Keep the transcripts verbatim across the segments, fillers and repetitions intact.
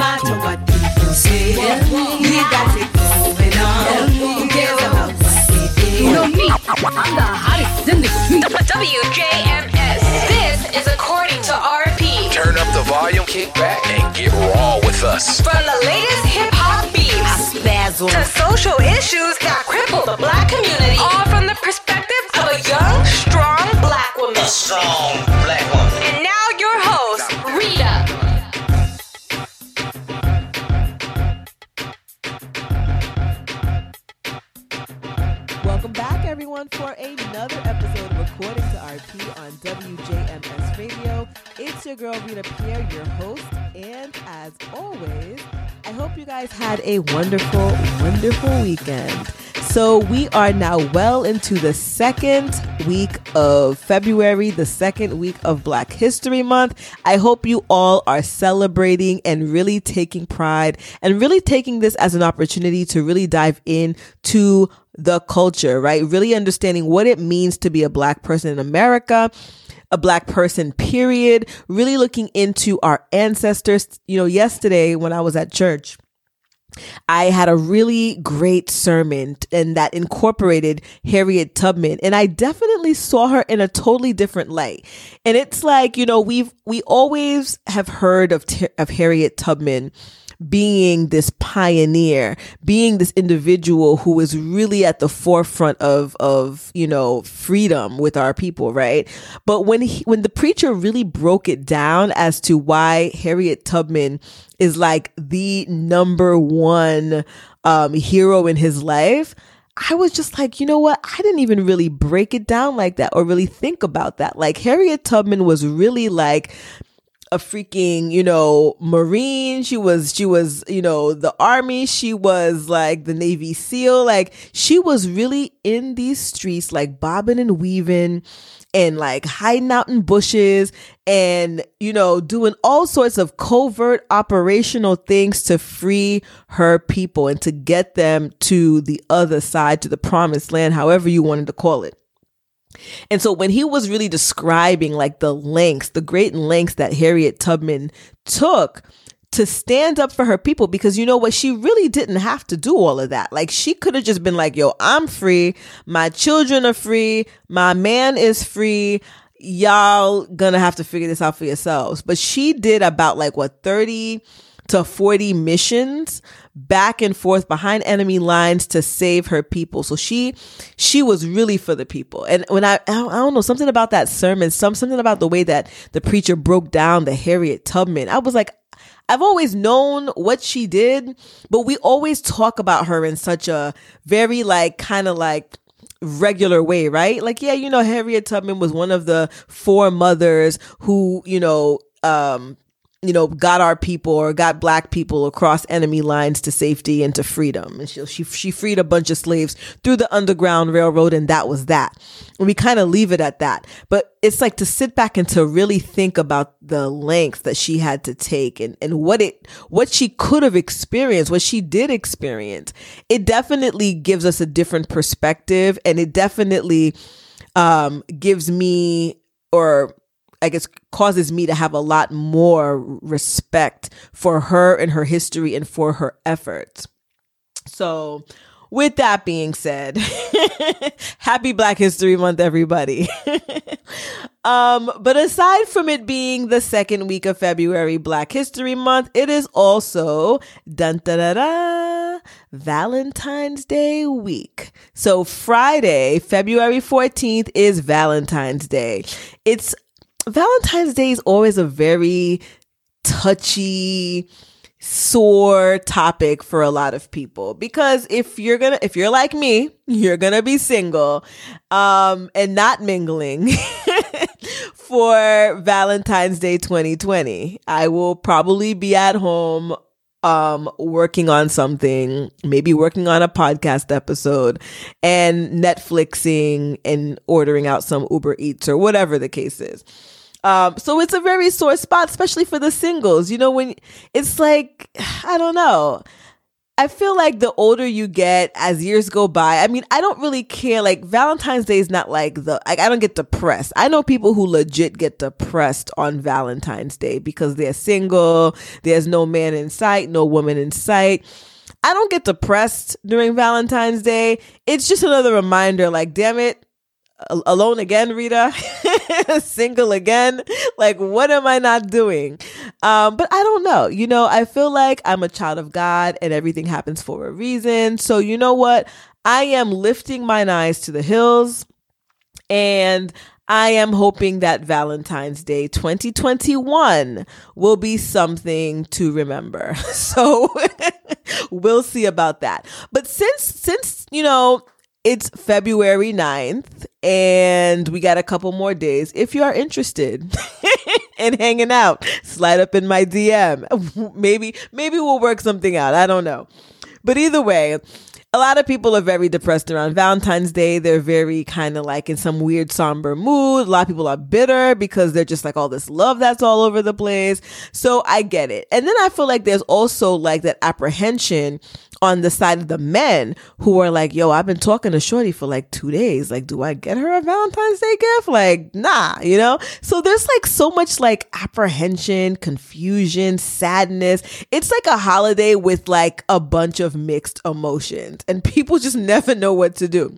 matter what people say. We got it going on. Who cares about what they do? You know me, I'm the hottest in the W J M S. This is according to R P. Turn up the volume, kick back, and get raw with us. From the latest hip-hop beats to social issues that cripple the black community, all from the perspective of a young, strong black woman. A strong black woman. And now your host, Rita. Welcome back, everyone, for another episode of According to R P on W J M S Radio. It's your girl, Rita Pierre, your host, and as always, I hope you guys had a wonderful, wonderful weekend. So we are now well into the second week of February, the second week of Black History Month. I hope you all are celebrating and really taking pride and really taking this as an opportunity to really dive into the culture, right? Really understanding what it means to be a Black person in America, a Black person, period. Really looking into our ancestors. You know, yesterday when I was at church, I had a really great sermon and that incorporated Harriet Tubman, and I definitely saw her in a totally different light. And it's like, you know, we've we always have heard of of Harriet Tubman being this pioneer, being this individual who was really at the forefront of, of, you know, freedom with our people, right? But when he, when the preacher really broke it down as to why Harriet Tubman is like the number one um, hero in his life, I was just like, you know what? I didn't even really break it down like that or really think about that. Like Harriet Tubman was really like a freaking, you know, Marine. She was, she was, you know, the Army. She was like the Navy SEAL. Like she was really in these streets, like bobbing and weaving and like hiding out in bushes and, you know, doing all sorts of covert operational things to free her people and to get them to the other side, to the promised land, however you wanted to call it. And so when he was really describing like the lengths, the great lengths that Harriet Tubman took to stand up for her people, because you know what, she really didn't have to do all of that. Like she could have just been like, yo, I'm free. My children are free. My man is free. Y'all gonna have to figure this out for yourselves. But she did about like what, thirty to forty missions back and forth behind enemy lines to save her people. So she, she was really for the people. And when I, I don't, I don't know, something about that sermon, some, something about the way that the preacher broke down the Harriet Tubman, I was like, I've always known what she did, but we always talk about her in such a very like, kind of like regular way, right? Like, yeah, you know, Harriet Tubman was one of the four mothers who, you know, um, you know, got our people or got Black people across enemy lines to safety and to freedom. And she, she, she freed a bunch of slaves through the Underground Railroad, and that was that. And we kind of leave it at that. But it's like to sit back and to really think about the lengths that she had to take and, and what it, what she could have experienced, what she did experience. It definitely gives us a different perspective, and it definitely um, gives me, or I guess causes me to have a lot more respect for her and her history and for her efforts. So with that being said, happy Black History Month, everybody. um, but aside from it being the second week of February, Black History Month, it is also dun da da da Valentine's Day week. So Friday, February fourteenth is Valentine's Day. It's Valentine's Day is always a very touchy, sore topic for a lot of people, because if you're gonna, if you're like me, you're gonna be single, um, and not mingling for Valentine's Day twenty twenty. I will probably be at home Um, working on something, maybe working on a podcast episode and Netflixing and ordering out some Uber Eats or whatever the case is. Um, so it's a very sore spot, especially for the singles. You know, when it's like, I don't know. I feel like the older you get as years go by, I mean, I don't really care. Like Valentine's Day is not like the, like I don't get depressed. I know people who legit get depressed on Valentine's Day because they're single. There's no man in sight, no woman in sight. I don't get depressed during Valentine's Day. It's just another reminder, like, damn it. Alone again, Rita? Single again? Like, what am I not doing? Um, but I don't know. You know, I feel like I'm a child of God and everything happens for a reason. So you know what? I am lifting mine eyes to the hills, and I am hoping that Valentine's Day twenty twenty-one will be something to remember. So we'll see about that. But since, since, you know, it's February ninth and we got a couple more days. If you are interested in hanging out, slide up in my D M. Maybe, maybe we'll work something out. I don't know. But either way, a lot of people are very depressed around Valentine's Day. They're very kind of like in some weird somber mood. A lot of people are bitter because they're just like all this love that's all over the place. So I get it. And then I feel like there's also like that apprehension on the side of the men who are like, yo, I've been talking to Shorty for like two days. Like, do I get her a Valentine's Day gift? Like, nah, you know? So there's like so much like apprehension, confusion, sadness. It's like a holiday with like a bunch of mixed emotions and people just never know what to do.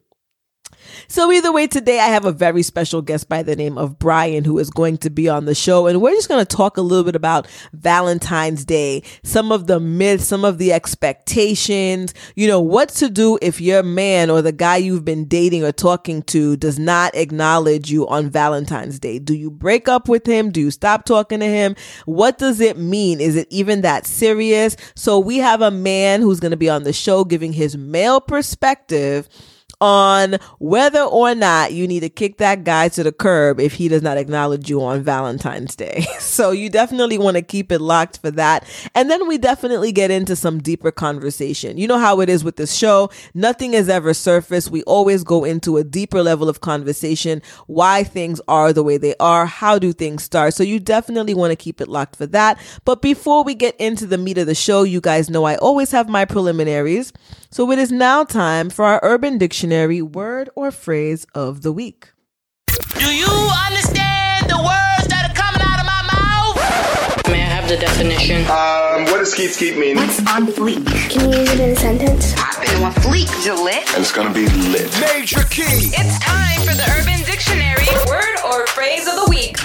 So either way, today I have a very special guest by the name of Brian who is going to be on the show. And we're just going to talk a little bit about Valentine's Day, some of the myths, some of the expectations, you know, what to do if your man or the guy you've been dating or talking to does not acknowledge you on Valentine's Day. Do you break up with him? Do you stop talking to him? What does it mean? Is it even that serious? So we have a man who's going to be on the show giving his male perspective on whether or not you need to kick that guy to the curb if he does not acknowledge you on Valentine's Day. So you definitely want to keep it locked for that. And then we definitely get into some deeper conversation. You know how it is with this show. Nothing is ever surface. We always go into a deeper level of conversation, why things are the way they are, how do things start. So you definitely want to keep it locked for that. But before we get into the meat of the show, you guys know I always have my preliminaries. So it is now time for our Urban Dictionary word or phrase of the week. Do you understand the words that are coming out of my mouth? May I have the definition? Um, what does skeet skeet mean? What's on fleek? Can you use it in a sentence? Popping on fleek, Gillette. And it's gonna be lit. Major key. It's time for the Urban Dictionary word or phrase of the week.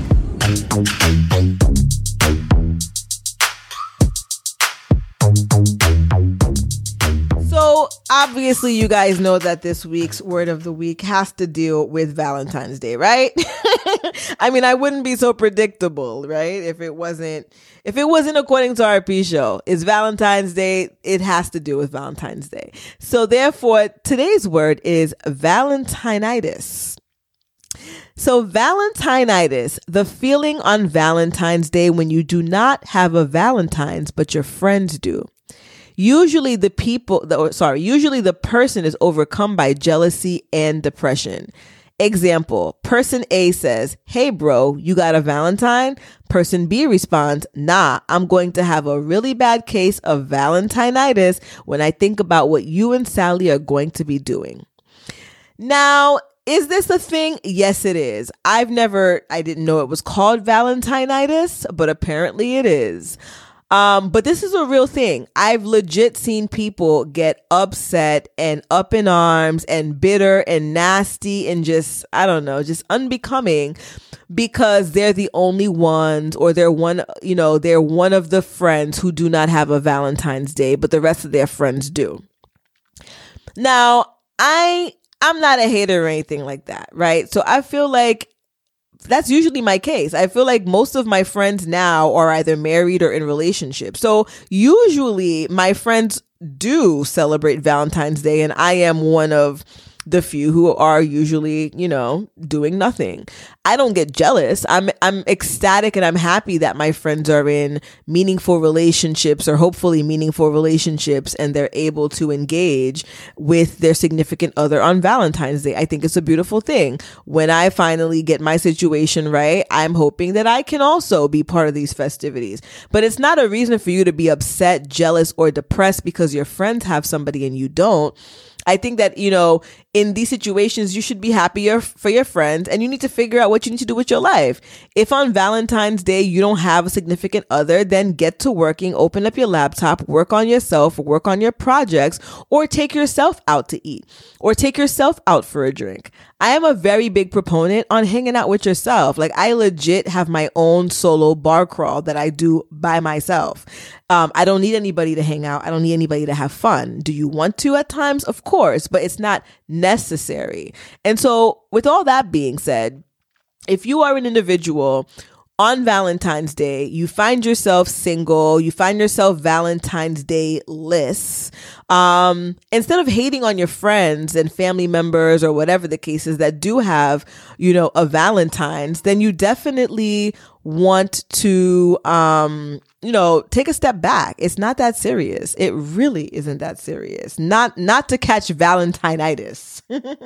So obviously you guys know that this week's word of the week has to deal with Valentine's Day, right? I mean, I wouldn't be so predictable, right? If it wasn't, if it wasn't according to our P show, it's Valentine's Day. It has to do with Valentine's Day. So therefore, today's word is Valentinitis. So Valentinitis, the feeling on Valentine's Day when you do not have a Valentine's, but your friends do. Usually the people, the, sorry, usually the person is overcome by jealousy and depression. Example, person A says, hey bro, you got a Valentine? Person B responds, nah, I'm going to have a really bad case of Valentinitis when I think about what you and Sally are going to be doing. Now, is this a thing? Yes, it is. I've never, I didn't know it was called Valentinitis, but apparently it is. Um, but this is a real thing. I've legit seen people get upset and up in arms and bitter and nasty and just, I don't know, just unbecoming because they're the only ones or they're one, you know, they're one of the friends who do not have a Valentine's Day, but the rest of their friends do. Now, I, I'm not a hater or anything like that, right? So I feel like that's usually my case. I feel like most of my friends now are either married or in relationships. So usually my friends do celebrate Valentine's Day and I am one of the few who are usually, you know, doing nothing. I don't get jealous. I'm I'm ecstatic and I'm happy that my friends are in meaningful relationships or hopefully meaningful relationships and they're able to engage with their significant other on Valentine's Day. I think it's a beautiful thing. When I finally get my situation right, I'm hoping that I can also be part of these festivities. But it's not a reason for you to be upset, jealous, or depressed because your friends have somebody and you don't. I think that, you know, in these situations, you should be happier for your friends and you need to figure out what you need to do with your life. If on Valentine's Day you don't have a significant other, then get to working, open up your laptop, work on yourself, work on your projects, or take yourself out to eat or take yourself out for a drink. I am a very big proponent on hanging out with yourself. Like I legit have my own solo bar crawl that I do by myself. Um, I don't need anybody to hang out. I don't need anybody to have fun. Do you want to at times? Of course, but it's not necessary. And so with all that being said, if you are an individual on Valentine's Day, you find yourself single, you find yourself Valentine's Day-less, um, instead of hating on your friends and family members or whatever the case is that do have, you know, a Valentine's, then you definitely want to, um, you know, take a step back. It's not that serious. It really isn't that serious. Not, not to catch Valentinitis.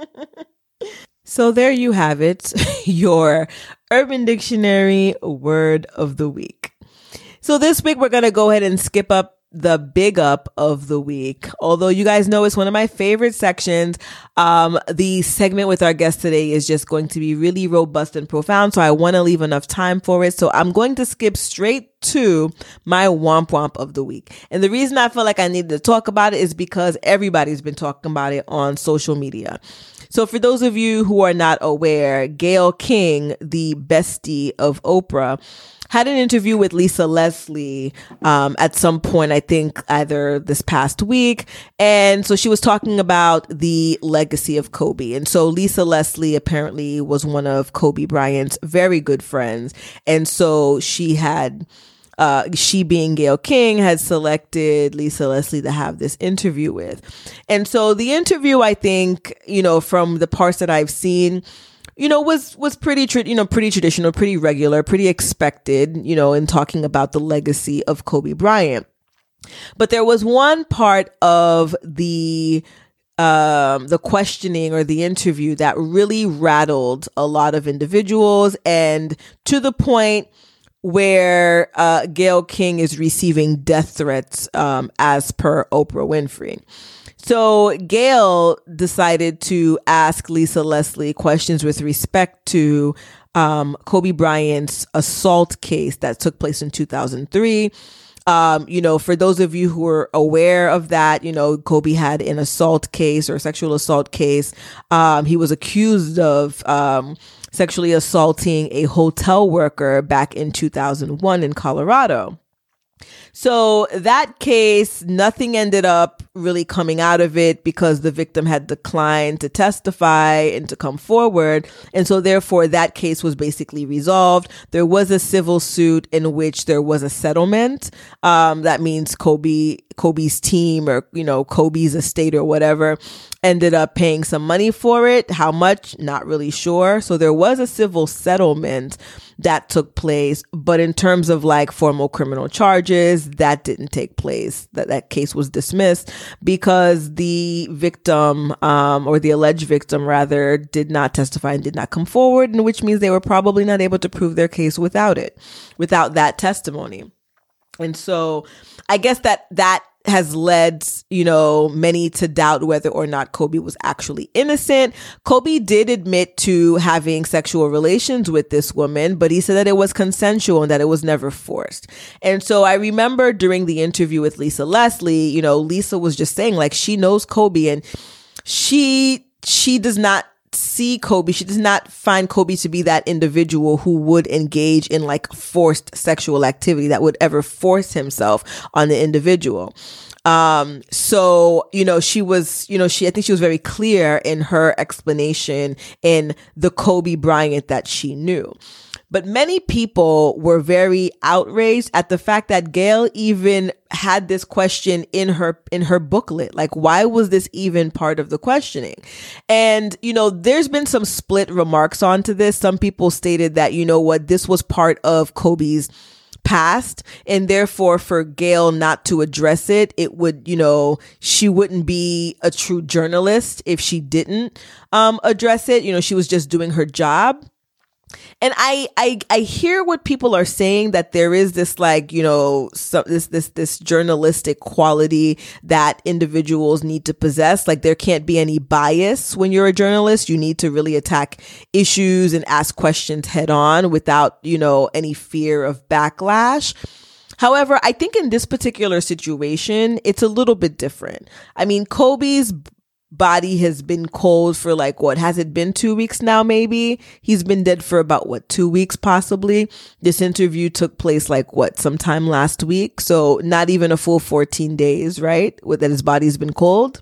So there you have it, your Urban Dictionary word of the week. So this week we're going to go ahead and skip up the big up of the week. Although you guys know it's one of my favorite sections. Um, the segment with our guest today is just going to be really robust and profound. So I want to leave enough time for it. So I'm going to skip straight to my womp womp of the week. And the reason I feel like I needed to talk about it is because everybody's been talking about it on social media. So for those of you who are not aware, Gayle King, the bestie of Oprah, had an interview with Lisa Leslie um, at some point, I think either this past week. And so she was talking about the legacy of Kobe. And so Lisa Leslie apparently was one of Kobe Bryant's very good friends. And so she had... Uh, she being Gayle King had selected Lisa Leslie to have this interview with. And so the interview, I think, you know, from the parts that I've seen, you know, was, was pretty, tra- you know, pretty traditional, pretty regular, pretty expected, you know, in talking about the legacy of Kobe Bryant. But there was one part of the um, the questioning or the interview that really rattled a lot of individuals, and to the point where uh, Gayle King is receiving death threats um, as per Oprah Winfrey. So Gayle decided to ask Lisa Leslie questions with respect to um, Kobe Bryant's assault case that took place in two thousand three. Um, you know, for those of you who are aware of that, you know, Kobe had an assault case or sexual assault case. Um, he was accused of um, sexually assaulting a hotel worker back in two thousand one in Colorado. So that case, nothing ended up really coming out of it because the victim had declined to testify and to come forward. And so therefore that case was basically resolved. There was a civil suit in which there was a settlement. Um, that means Kobe, Kobe's team or, you know, Kobe's estate or whatever ended up paying some money for it. How much? Not really sure. So there was a civil settlement that took place, but in terms of like formal criminal charges, that didn't take place. That that case was dismissed because the victim, um, or the alleged victim rather, did not testify and did not come forward, and which means they were probably not able to prove their case without it, without that testimony. And so I guess that that has led, you know, many to doubt whether or not Kobe was actually innocent. Kobe did admit to having sexual relations with this woman, but he said that it was consensual and that it was never forced. And so I remember during the interview with Lisa Leslie, you know, Lisa was just saying like she knows Kobe and she, she does not see Kobe. She does not find Kobe to be that individual who would engage in like forced sexual activity that would ever force himself on the individual. Um, so, you know, she was, you know, she, I think she was very clear in her explanation in the Kobe Bryant that she knew. but many people were very outraged at the fact that Gayle even had this question in her in her booklet. Like, why was this even part of the questioning? And, you know, there's been some split remarks onto this. Some people stated that, you know what, this was part of Kobe's past, and therefore for Gayle not to address it, it would, you know, she wouldn't be a true journalist if she didn't um, address it. You know, she was just doing her job. And I, I, I hear what people are saying, that there is this, like, you know, so this, this, this journalistic quality that individuals need to possess. Like, there can't be any bias when you're a journalist. You need to really attack issues and ask questions head on without, you know, any fear of backlash. However, I think in this particular situation, it's a little bit different. I mean, Kobe's body has been cold for, like, what has it been two weeks now? Maybe he's been dead for about what two weeks possibly. This interview took place like what sometime last week, so not even a full fourteen days, right? With that his body's been cold.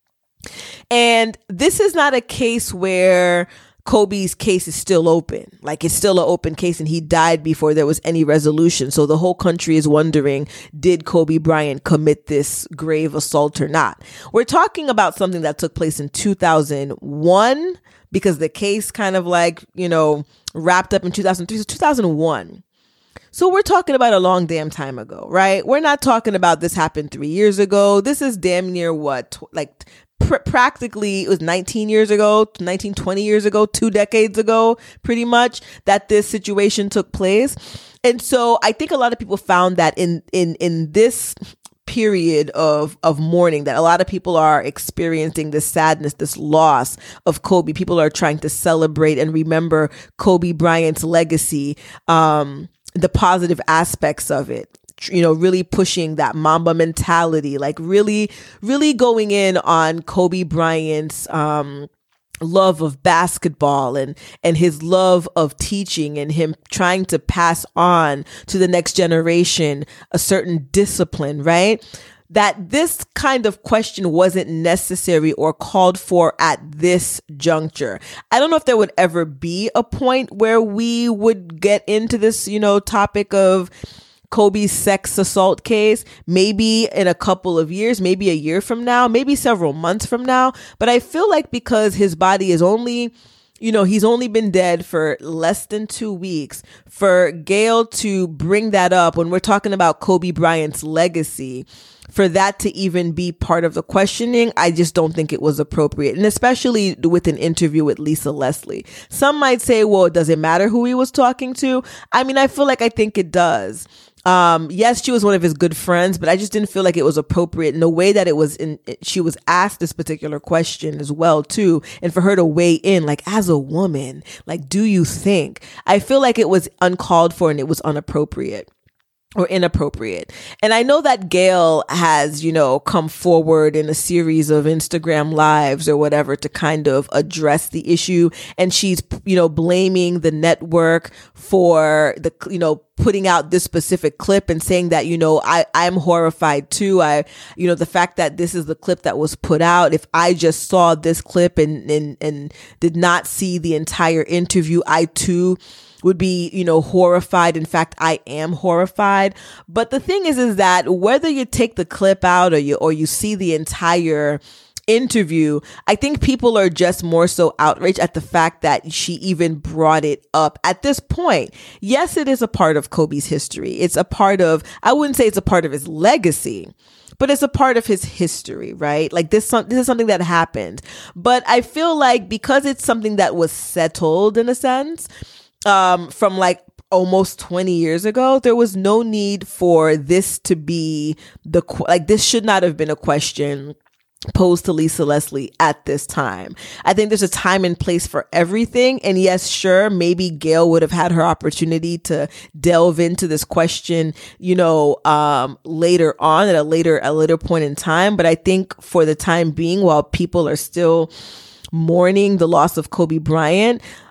And this is not a case where Kobe's case is still open. Like, it's still an open case and he died before there was any resolution. So the whole country is wondering, did Kobe Bryant commit this grave assault or not? We're talking about something that took place in two thousand one, because the case kind of, like, you know, wrapped up in two thousand three. So two thousand one. So we're talking about a long damn time ago, right? We're not talking about this happened three years ago. This is damn near what, tw- like pr- practically it was nineteen years ago, nineteen, twenty years ago, two decades ago, pretty much, that this situation took place. And so I think a lot of people found that in, in, in this period of, of mourning, that a lot of people are experiencing this sadness, this loss of Kobe. People are trying to celebrate and remember Kobe Bryant's legacy, um, the positive aspects of it, you know, really pushing that Mamba mentality, like really, really going in on Kobe Bryant's, um, love of basketball and, and his love of teaching, and him trying to pass on to the next generation a certain discipline, right? That this kind of question wasn't necessary or called for at this juncture. I don't know if there would ever be a point where we would get into this, you know, topic of Kobe's sex assault case, maybe in a couple of years, maybe a year from now, maybe several months from now. But I feel like because his body is only, you know, he's only been dead for less than two weeks, for Gayle to bring that up when we're talking about Kobe Bryant's legacy, for that to even be part of the questioning, I just don't think it was appropriate. And especially with an interview with Lisa Leslie. Some might say, well, does it matter who he was talking to? I mean, I feel like I think it does. Um, yes, she was one of his good friends, but I just didn't feel like it was appropriate in the way that it was in, she was asked this particular question as well, too. And for her to weigh in, like, as a woman, like, do you think? I feel like it was uncalled for and it was inappropriate. Or inappropriate. And I know that Gayle has, you know, come forward in a series of Instagram lives or whatever to kind of address the issue. And she's, you know, blaming the network for the, you know, putting out this specific clip and saying that, you know, I, I'm horrified too. I, you know, the fact that this is the clip that was put out. If I just saw this clip and, and, and did not see the entire interview, I too would be, you know, horrified. In fact, I am horrified. But the thing is, is that whether you take the clip out or you, or you see the entire interview, I think people are just more so outraged at the fact that she even brought it up at this point. Yes, it is a part of Kobe's history. It's a part of, I wouldn't say it's a part of his legacy, but it's a part of his history, right? Like this, this is something that happened. But I feel like because it's something that was settled in a sense, um, from like almost twenty years ago, there was no need for this to be the, like, this should not have been a question posed to Lisa Leslie at this time. I think there's a time and place for everything. And yes, sure, maybe Gayle would have had her opportunity to delve into this question, you know, um, later on at a later, a later point in time. But I think for the time being, while people are still mourning the loss of Kobe Bryant,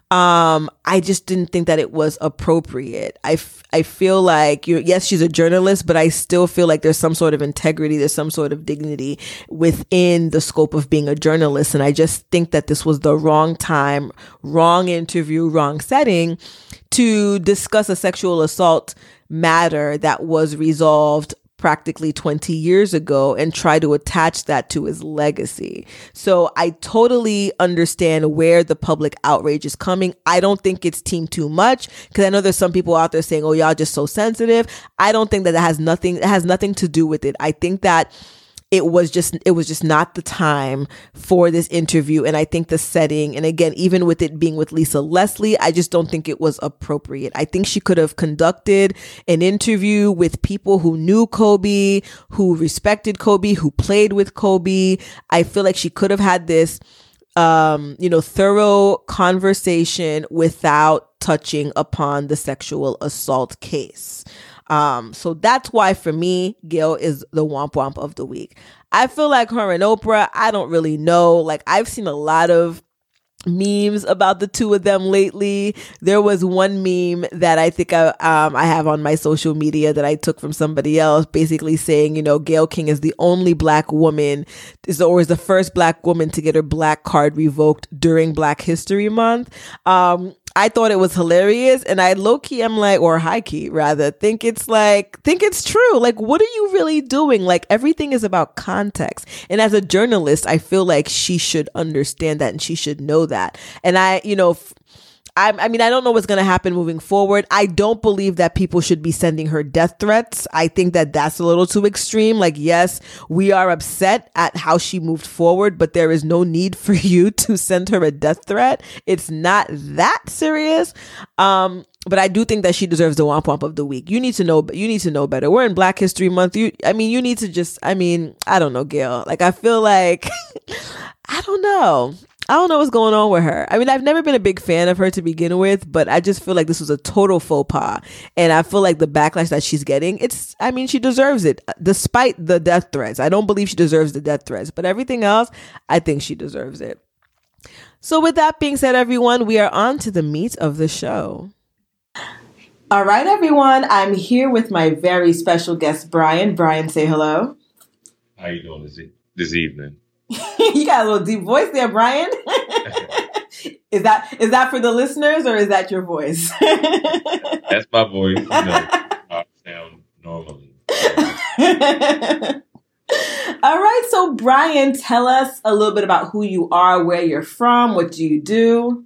Um, I just didn't think that it was appropriate. I, f- I feel like, you know, yes, she's a journalist, but I still feel like there's some sort of integrity, there's some sort of dignity within the scope of being a journalist. And I just think that this was the wrong time, wrong interview, wrong setting to discuss a sexual assault matter that was resolved practically twenty years ago and try to attach that to his legacy. So I totally understand where the public outrage is coming. I don't think it's team too much, because I know there's some people out there saying, oh, y'all just so sensitive. I don't think that that has nothing, it has nothing to do with it. I think that it was just, it was just not the time for this interview. And I think the setting, and again, even with it being with Lisa Leslie, I just don't think it was appropriate. I think she could have conducted an interview with people who knew Kobe, who respected Kobe, who played with Kobe. I feel like she could have had this, um, you know, thorough conversation without touching upon the sexual assault case. Um, so that's why for me, Gayle is the womp womp of the week. I feel like her and Oprah, I don't really know. Like, I've seen a lot of memes about the two of them lately. There was one meme that I think I, um, I have on my social media that I took from somebody else, basically saying, you know, Gayle King is the only black woman, is or is the first black woman to get her black card revoked during Black History Month. Um, I thought it was hilarious, and I low key, I'm like, or high key rather, think it's like, think it's true. Like, what are you really doing? Like, everything is about context. And as a journalist, I feel like she should understand that and she should know that. And I, you know, f- I, I mean, I don't know what's going to happen moving forward. I don't believe that people should be sending her death threats. I think that that's a little too extreme. Like, yes, we are upset at how she moved forward, but there is no need for you to send her a death threat. It's not that serious. Um, but I do think that she deserves the womp womp of the week. You need to know, you need to know better. We're in Black History Month. You, I mean, you need to just, I mean, I don't know, Gayle. Like, I feel like, I don't know. I don't know what's going on with her. I mean, I've never been a big fan of her to begin with, but I just feel like this was a total faux pas. And I feel like the backlash that she's getting, it's, I mean, she deserves it, despite the death threats. I don't believe she deserves the death threats, but everything else, I think she deserves it. So with that being said, everyone, we are on to the meat of the show. All right, everyone. I'm here with my very special guest, Brian. Brian, say hello. How you doing this, e- this evening? You got a little deep voice there, Brian. Is that is that for the listeners, or is that your voice? That's my voice. You know, I sound normally. All right, so Brian, tell us a little bit about who you are, where you're from, what do you do?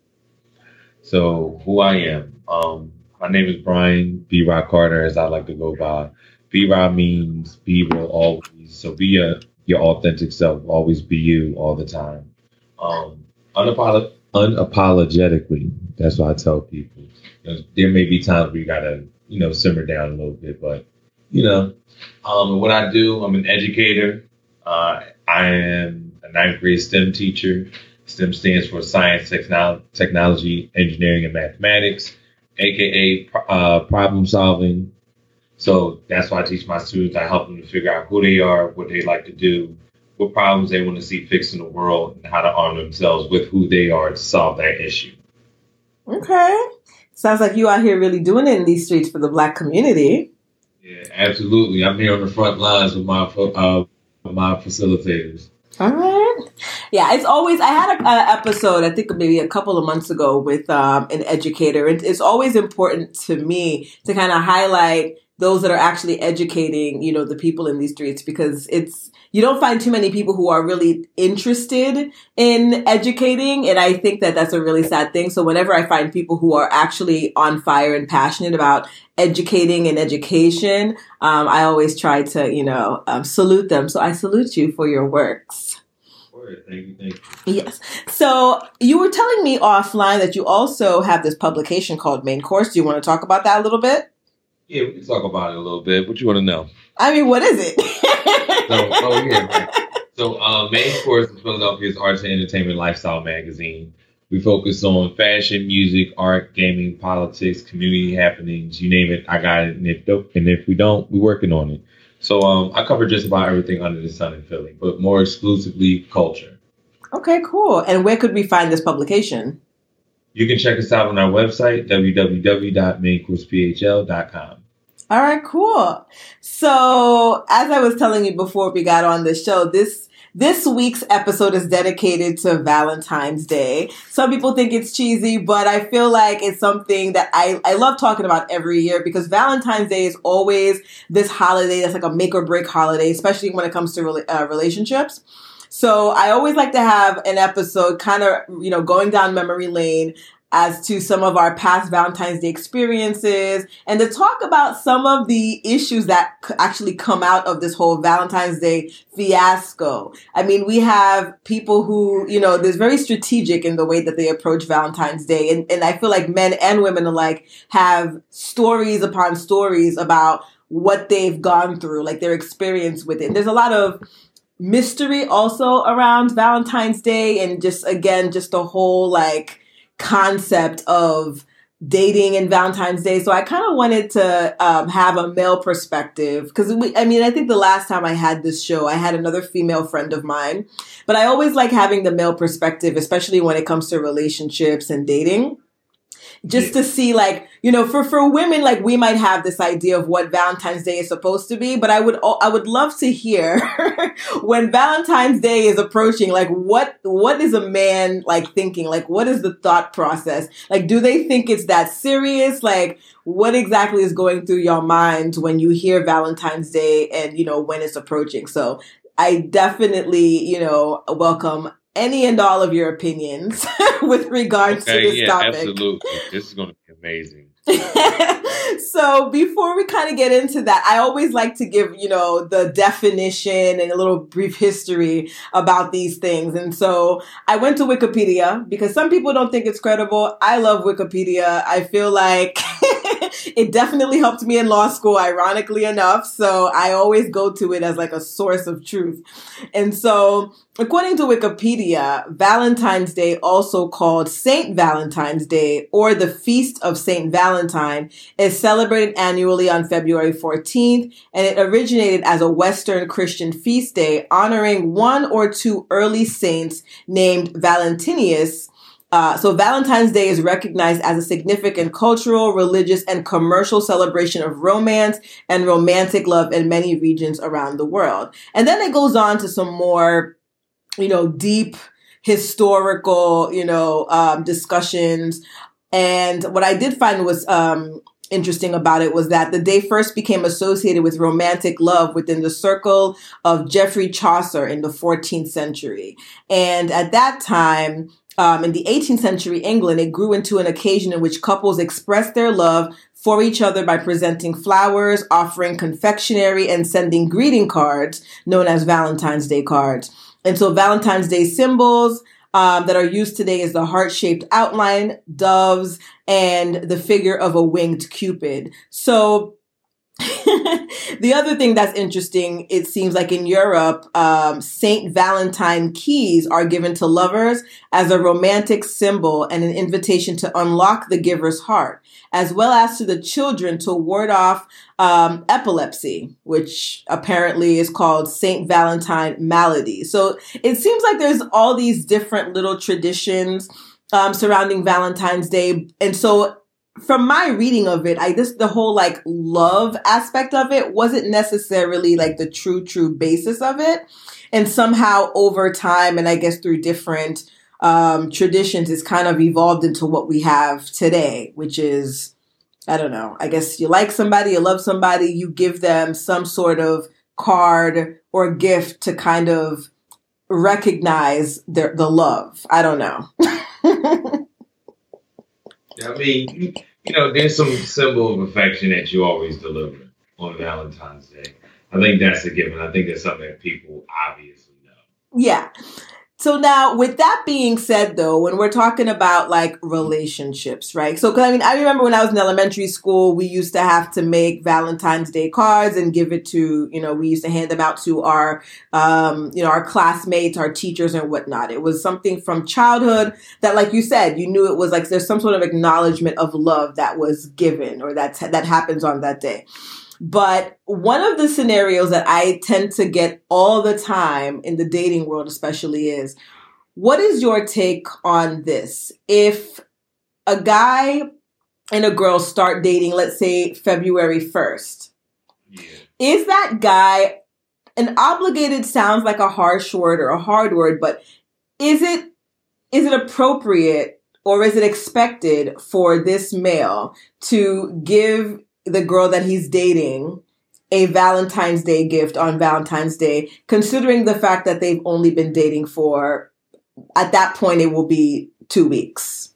So, who I am. Um, my name is Brian B. Rod Carter, as I like to go by. B. Rod means be will always. So be a your authentic self, always be you all the time. Um, unapolo- unapologetically, that's what I tell people. You know, there may be times where you gotta, you know, simmer down a little bit, but you know, um, what I do, I'm an educator. Uh, I am a ninth grade STEM teacher. STEM stands for science, techno- technology, engineering, and mathematics, aka uh, problem solving. So that's why I teach my students. I help them to figure out who they are, what they like to do, what problems they want to see fixed in the world, and how to arm themselves with who they are to solve that issue. Okay. Sounds like you out here really doing it in these streets for the Black community. Yeah, absolutely. I'm here on the front lines with my uh, my facilitators. All right. Yeah, it's always, I had an episode, I think maybe a couple of months ago with um, an educator. And it's always important to me to kind of highlight those that are actually educating, you know, the people in these streets, because it's, you don't find too many people who are really interested in educating. And I think that that's a really sad thing. So whenever I find people who are actually on fire and passionate about educating and education, um, I always try to, you know, um, salute them. So I salute you for your works. Thank you, thank you. Yes. So you were telling me offline that you also have this publication called Main Course. Do you want to talk about that a little bit? Yeah, we can talk about it a little bit. What you want to know? I mean, what is it? so, oh yeah, right. So uh, Main Course is Philadelphia's arts and entertainment lifestyle magazine. We focus on fashion, music, art, gaming, politics, community happenings, you name it. I got it. And if, and if we don't, we're working on it. So um, I cover just about everything under the sun in Philly, but more exclusively culture. Okay, cool. And where could we find this publication? You can check us out on our website, w w w dot main course p h l dot com. All right, cool. So as I was telling you before we got on the show, this This week's episode is dedicated to Valentine's Day. Some people think it's cheesy, but I feel like it's something that I, I love talking about every year because Valentine's Day is always this holiday that's like a make or break holiday, especially when it comes to rela- uh, relationships. So I always like to have an episode kind of, you know, going down memory lane as to some of our past Valentine's Day experiences and to talk about some of the issues that actually come out of this whole Valentine's Day fiasco. I mean, we have people who, you know, there's very strategic in the way that they approach Valentine's Day. And, and I feel like men and women alike have stories upon stories about what they've gone through, like their experience with it. And there's a lot of mystery also around Valentine's Day and just, again, just the whole like concept of dating and Valentine's Day. So I kind of wanted to um, have a male perspective because I mean, I think the last time I had this show, I had another female friend of mine, but I always like having the male perspective, especially when it comes to relationships and dating. Just to see, like, you know, for, for women, like, we might have this idea of what Valentine's Day is supposed to be, but I would I would love to hear when Valentine's Day is approaching, like, what what is a man, like, thinking? Like, what is the thought process? Like, do they think it's that serious? Like, what exactly is going through your mind when you hear Valentine's Day and, you know, when it's approaching? So I definitely, you know, welcome any and all of your opinions with regards okay, to this yeah, topic. Absolutely. This is going to be amazing. So before we kind of get into that, I always like to give, you know, the definition and a little brief history about these things. And so I went to Wikipedia because some people don't think it's credible. I love Wikipedia. I feel like it definitely helped me in law school, ironically enough. So I always go to it as like a source of truth. And so according to Wikipedia, Valentine's Day, also called Saint Valentine's Day or the Feast of Saint Valentine, is celebrated annually on February fourteenth, and it originated as a Western Christian feast day honoring one or two early saints named Valentinius. Uh, so Valentine's Day is recognized as a significant cultural, religious, and commercial celebration of romance and romantic love in many regions around the world. And then it goes on to some more, you know, deep historical, you know, um, discussions. And what I did find was um, interesting about it was that the day first became associated with romantic love within the circle of Geoffrey Chaucer in the fourteenth century. And at that time, Um, in the eighteenth century England, it grew into an occasion in which couples expressed their love for each other by presenting flowers, offering confectionery, and sending greeting cards known as Valentine's Day cards. And so Valentine's Day symbols um, that are used today is the heart-shaped outline, doves, and the figure of a winged Cupid. So the other thing that's interesting, it seems like in Europe, um, Saint Valentine keys are given to lovers as a romantic symbol and an invitation to unlock the giver's heart, as well as to the children to ward off um, epilepsy, which apparently is called Saint Valentine malady. So it seems like there's all these different little traditions um, surrounding Valentine's Day. And so from my reading of it, I just, the whole like love aspect of it wasn't necessarily like the true, true basis of it. And somehow over time, and I guess through different um, traditions, it's kind of evolved into what we have today, which is, I don't know, I guess you like somebody, you love somebody, you give them some sort of card or gift to kind of recognize their, the love. I don't know. I mean, you know, there's some symbol of affection that you always deliver on Valentine's Day. I think that's a given. I think that's something that people obviously know. Yeah. So now, with that being said, though, when we're talking about like relationships, right? So, cause I mean, I remember when I was in elementary school, we used to have to make Valentine's Day cards and give it to, you know, we used to hand them out to our, um, you know, our classmates, our teachers and whatnot. It was something from childhood that, like you said, you knew it was like there's some sort of acknowledgement of love that was given or that's, that happens on that day. But one of the scenarios that I tend to get all the time in the dating world especially is, what is your take on this? If a guy and a girl start dating, let's say February first. Yeah. Is that guy, an obligated sounds like a harsh word or a hard word, but is it is it appropriate or is it expected for this male to give the girl that he's dating a Valentine's Day gift on Valentine's Day, considering the fact that they've only been dating for, at that point, it will be two weeks?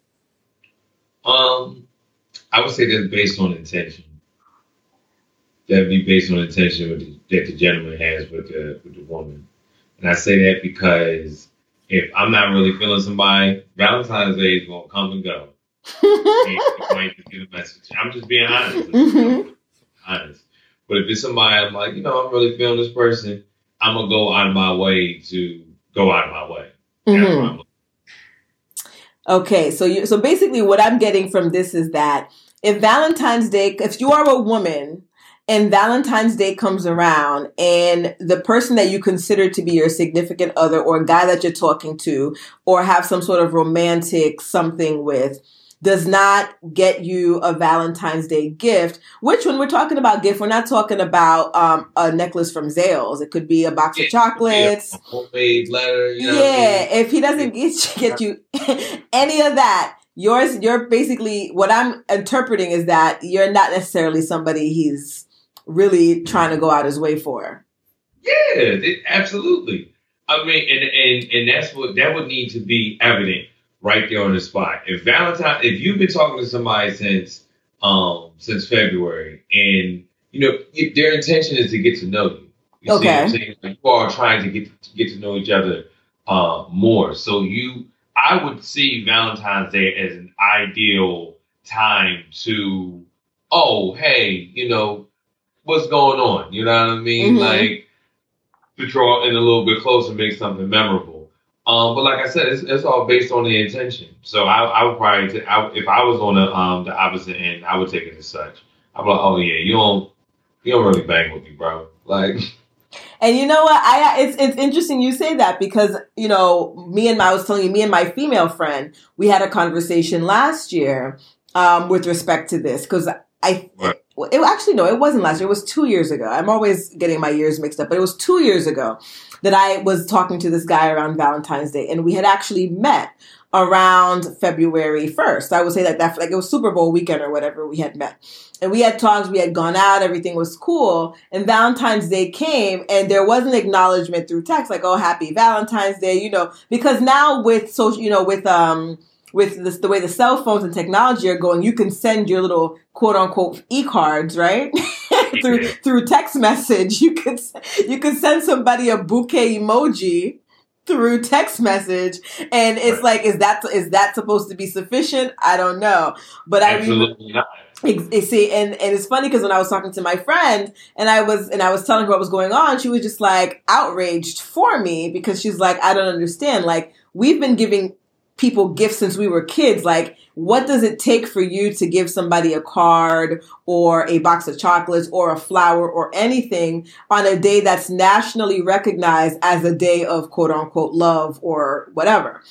Um, I would say that's based on intention. That'd be based on intention with the, that the gentleman has with the with the woman. And I say that because if I'm not really feeling somebody, Valentine's Day is gonna come and go. And you might just get a message. I'm just being honest. Mm-hmm. Honest. But if it's somebody I'm like, you know, I'm really feeling this person, I'm gonna go out of my way to go out of my way. Mm-hmm. Okay, so you so basically what I'm getting from this is that if Valentine's Day, if you are a woman and Valentine's Day comes around and the person that you consider to be your significant other or guy that you're talking to or have some sort of romantic something with does not get you a Valentine's Day gift, which when we're talking about gift, we're not talking about um, a necklace from Zales. It could be a box of chocolates. Yeah, a homemade letter. You know yeah, what I mean? If he doesn't get, get you any of that, yours, you're basically, what I'm interpreting is that you're not necessarily somebody he's really trying to go out his way for. Yeah, it, absolutely. I mean, and, and, and that's what, that would need to be evident right there on the spot. If Valentine, if you've been talking to somebody since um since February, and you know if their intention is to get to know you, you okay, see what I'm saying? Like, you are trying to get to get to know each other uh, more. So you, I would see Valentine's Day as an ideal time to, oh hey, you know what's going on? You know what I mean? Mm-hmm. Like to draw in a little bit closer, make something memorable. Um, but like I said, it's, it's all based on the intention. So I, I would probably, t- I, if I was on the um the opposite end, I would take it as such. I'm like, oh yeah, you don't, you don't really bang with me, bro. Like, and you know what? I it's it's interesting you say that because you know me and my I was telling you me and my female friend we had a conversation last year um with respect to this because I. Right. It actually no, it wasn't last year. It was two years ago. I'm always getting my years mixed up, but it was two years ago that I was talking to this guy around Valentine's Day, and we had actually met around February first. I would say that that like it was Super Bowl weekend or whatever. We had met, and we had talked. We had gone out. Everything was cool, and Valentine's Day came, and there was an acknowledgement through text, like "Oh, Happy Valentine's Day," you know, because now with social, you know, with um. with this, the way the cell phones and technology are going, you can send your little quote unquote e-cards, right? through through text message. You could you could send somebody a bouquet emoji through text message, and it's like, is that is that supposed to be sufficient? I don't know, but absolutely I not. See, and, and it's funny because when I was talking to my friend and I was and I was telling her what was going on, she was just like outraged for me because she's like, I don't understand. Like we've been giving people gifts since we were kids. Like, what does it take for you to give somebody a card or a box of chocolates or a flower or anything on a day that's nationally recognized as a day of quote unquote love or whatever?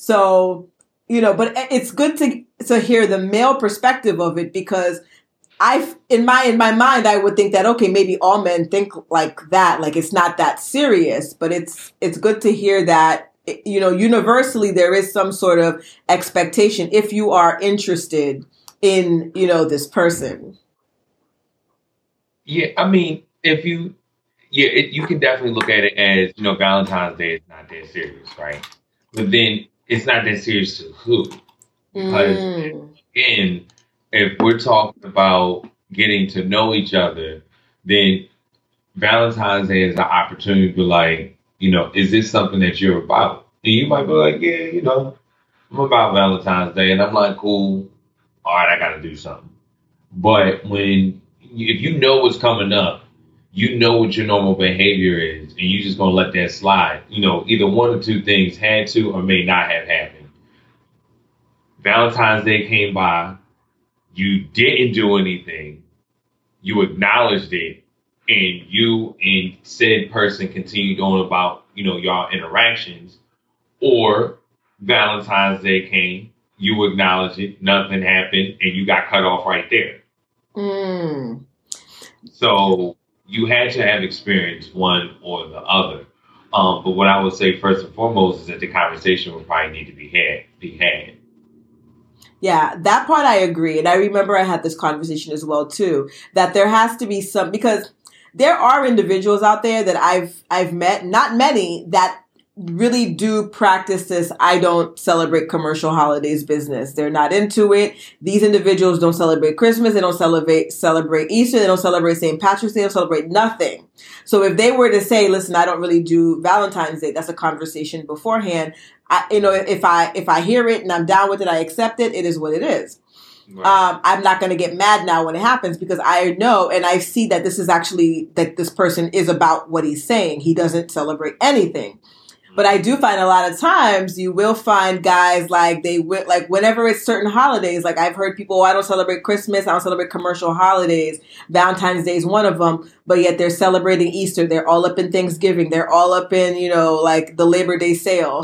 So, you know, but it's good to to hear the male perspective of it because I, in my in my mind, I would think that okay, maybe all men think like that, like it's not that serious. But it's it's good to hear that. You know, universally, there is some sort of expectation if you are interested in, you know, this person. Yeah, I mean, if you, yeah, it, you can definitely look at it as, you know, Valentine's Day is not that serious, right? But then it's not that serious to who? Because, mm. again, if we're talking about getting to know each other, then Valentine's Day is an opportunity to be like, you know, is this something that you're about? And you might be like, yeah, you know, I'm about Valentine's Day. And I'm like, cool. All right, I got to do something. But when, if you know what's coming up, you know what your normal behavior is, and you're just going to let that slide. You know, either one or two things had to or may not have happened. Valentine's Day came by. You didn't do anything. You acknowledged it. And you and said person continued on about, you know, y'all interactions, or Valentine's Day came, you acknowledge it, nothing happened, and you got cut off right there. Mm. So you had to have experienced one or the other. Um, but what I would say first and foremost is that the conversation would probably need to be had. Be had. Yeah, that part I agree. And I remember I had this conversation as well, too, that there has to be some, because there are individuals out there that I've I've met, not many, that really do practice this I don't celebrate commercial holidays business. They're not into it. These individuals don't celebrate Christmas. They don't celebrate celebrate Easter. They don't celebrate Saint Patrick's Day. They don't celebrate nothing. So if they were to say, listen, I don't really do Valentine's Day, that's a conversation beforehand. I, you know, if I if I hear it and I'm down with it, I accept it. It is what it is. Right. Um, I'm not going to get mad now when it happens because I know and I see that this is actually that this person is about what he's saying. He doesn't celebrate anything. But I do find a lot of times you will find guys like they will, like whenever it's certain holidays, like I've heard people, oh, I don't celebrate Christmas. I don't celebrate commercial holidays. Valentine's Day is one of them, but yet they're celebrating Easter. They're all up in Thanksgiving. They're all up in, you know, like the Labor Day sale.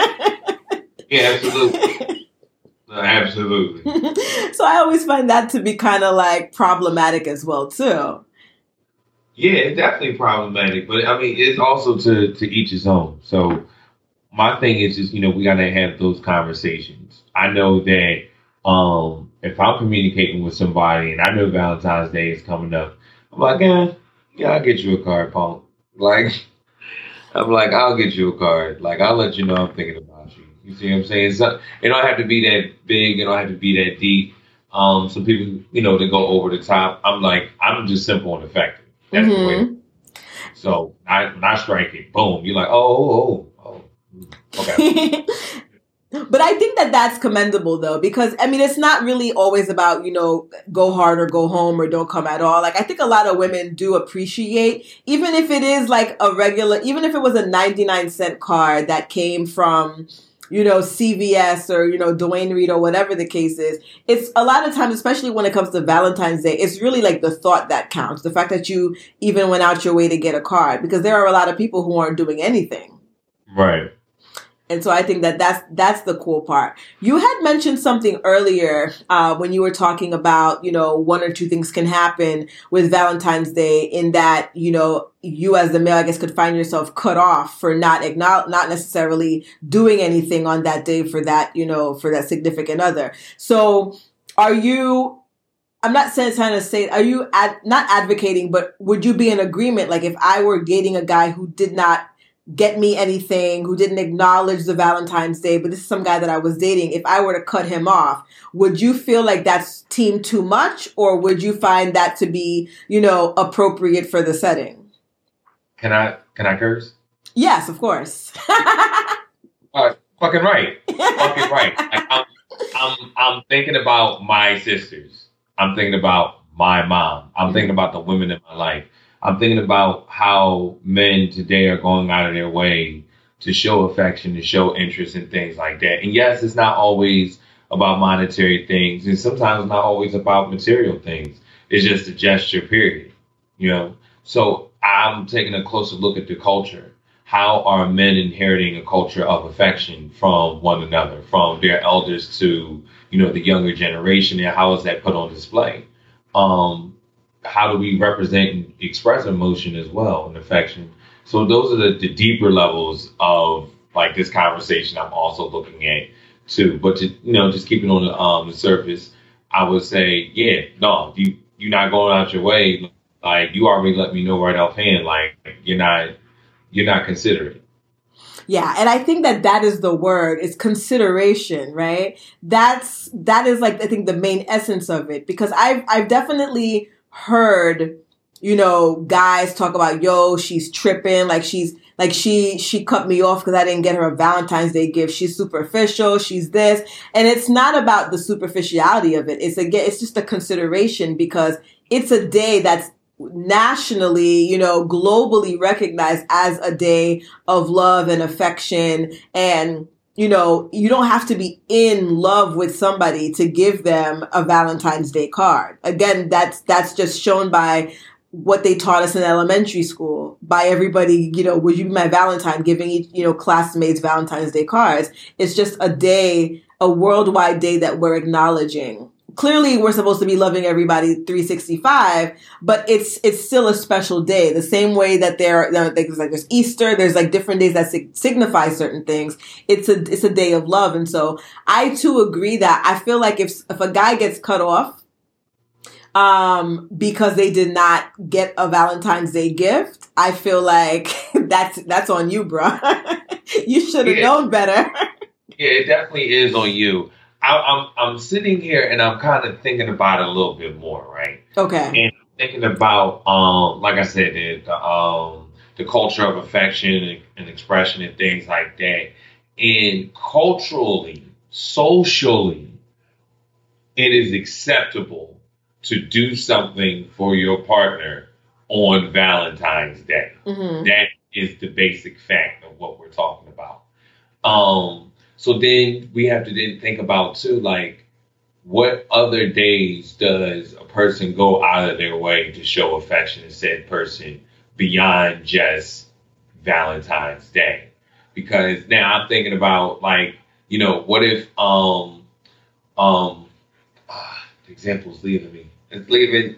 Yeah, absolutely. Absolutely. So I always find that to be kind of like problematic as well, too. Yeah, it's definitely problematic, but I mean, it's also to, to each his own. So my thing is just, you know, we got to have those conversations. I know that um, if I'm communicating with somebody and I know Valentine's Day is coming up, I'm like, yeah, yeah, I'll get you a card, punk. Like, I'm like, I'll get you a card. Like, I'll let you know I'm thinking about you. You see what I'm saying? So, it don't have to be that big. It don't have to be that deep. Um, some people, you know, they go over the top. I'm like, I'm just simple and effective. That's mm-hmm. the way. So I, when I strike it, boom, you're like, oh, oh, oh, okay. But I think that that's commendable, though, because, I mean, it's not really always about, you know, go hard or go home or don't come at all. Like, I think a lot of women do appreciate, even if it is like a regular, even if it was a ninety-nine cent card that came from, you know, C V S or, you know, Dwayne Reed or whatever the case is. It's a lot of times, especially when it comes to Valentine's Day, it's really like the thought that counts. The fact that you even went out your way to get a card, because there are a lot of people who aren't doing anything. Right. And so I think that that's, that's the cool part. You had mentioned something earlier uh, when you were talking about, you know, one or two things can happen with Valentine's Day in that, you know, you as the male, I guess, could find yourself cut off for not acknowledge, not necessarily doing anything on that day for that, you know, for that significant other. So are you, I'm not saying, trying to say, are you ad, not advocating, but would you be in agreement? Like if I were dating a guy who did not get me anything, who didn't acknowledge the Valentine's Day, but this is some guy that I was dating, if I were to cut him off, would you feel like that's team too much, or would you find that to be, you know, appropriate for the setting? Can I, can I curse? Yes, of course. uh, fucking right. Fucking right. Like, I'm, I'm, I'm thinking about my sisters. I'm thinking about my mom. I'm thinking about the women in my life. I'm thinking about how men today are going out of their way to show affection, to show interest in things like that. And yes, it's not always about monetary things. And sometimes it's not always about material things. It's just a gesture, period. You know, so I'm taking a closer look at the culture. How are men inheriting a culture of affection from one another, from their elders to, you know, the younger generation? And how is that put on display? Um, How do we represent and express emotion as well and affection? So those are the, the deeper levels of like this conversation I'm also looking at too. But to, you know, just keeping on the um the surface, I would say, yeah, no, you you're not going out your way. Like you already let me know right offhand. Like you're not you're not considerate. Yeah, and I think that that is the word. It's consideration, right? That's that is like I think the main essence of it, because I've I've definitely heard, you know, guys talk about, yo, she's tripping, like she's like she she cut me off because I didn't get her a Valentine's Day gift. She's superficial. She's this, and it's not about the superficiality of it. It's again, it's just a consideration because it's a day that's nationally, you know, globally recognized as a day of love and affection. And you know, you don't have to be in love with somebody to give them a Valentine's Day card. Again, that's that's just shown by what they taught us in elementary school, by everybody, you know, would you be my Valentine, giving each, you know, classmates Valentine's Day cards. It's just a day a worldwide day that we're acknowledging. Clearly, we're supposed to be loving everybody three sixty-five, but it's it's still a special day. The same way that there, you know, there's like there's Easter, there's like different days that sig- signify certain things. It's a it's a day of love, and so I too agree that I feel like if if a guy gets cut off, um, because they did not get a Valentine's Day gift, I feel like that's that's on you, bro. You should have Yeah. known better. Yeah, it definitely is on you. I, I'm I'm sitting here and I'm kind of thinking about it a little bit more, right? Okay. And thinking about, um, like I said, the, the um the culture of affection and, and expression and things like that. And culturally, socially, it is acceptable to do something for your partner on Valentine's Day. Mm-hmm. That is the basic fact of what we're talking about. Um. So then we have to then think about too, like, what other days does a person go out of their way to show affection to said person beyond just Valentine's Day? Because now I'm thinking about, like, you know, what if um um ah, the example's leaving me. It's leaving.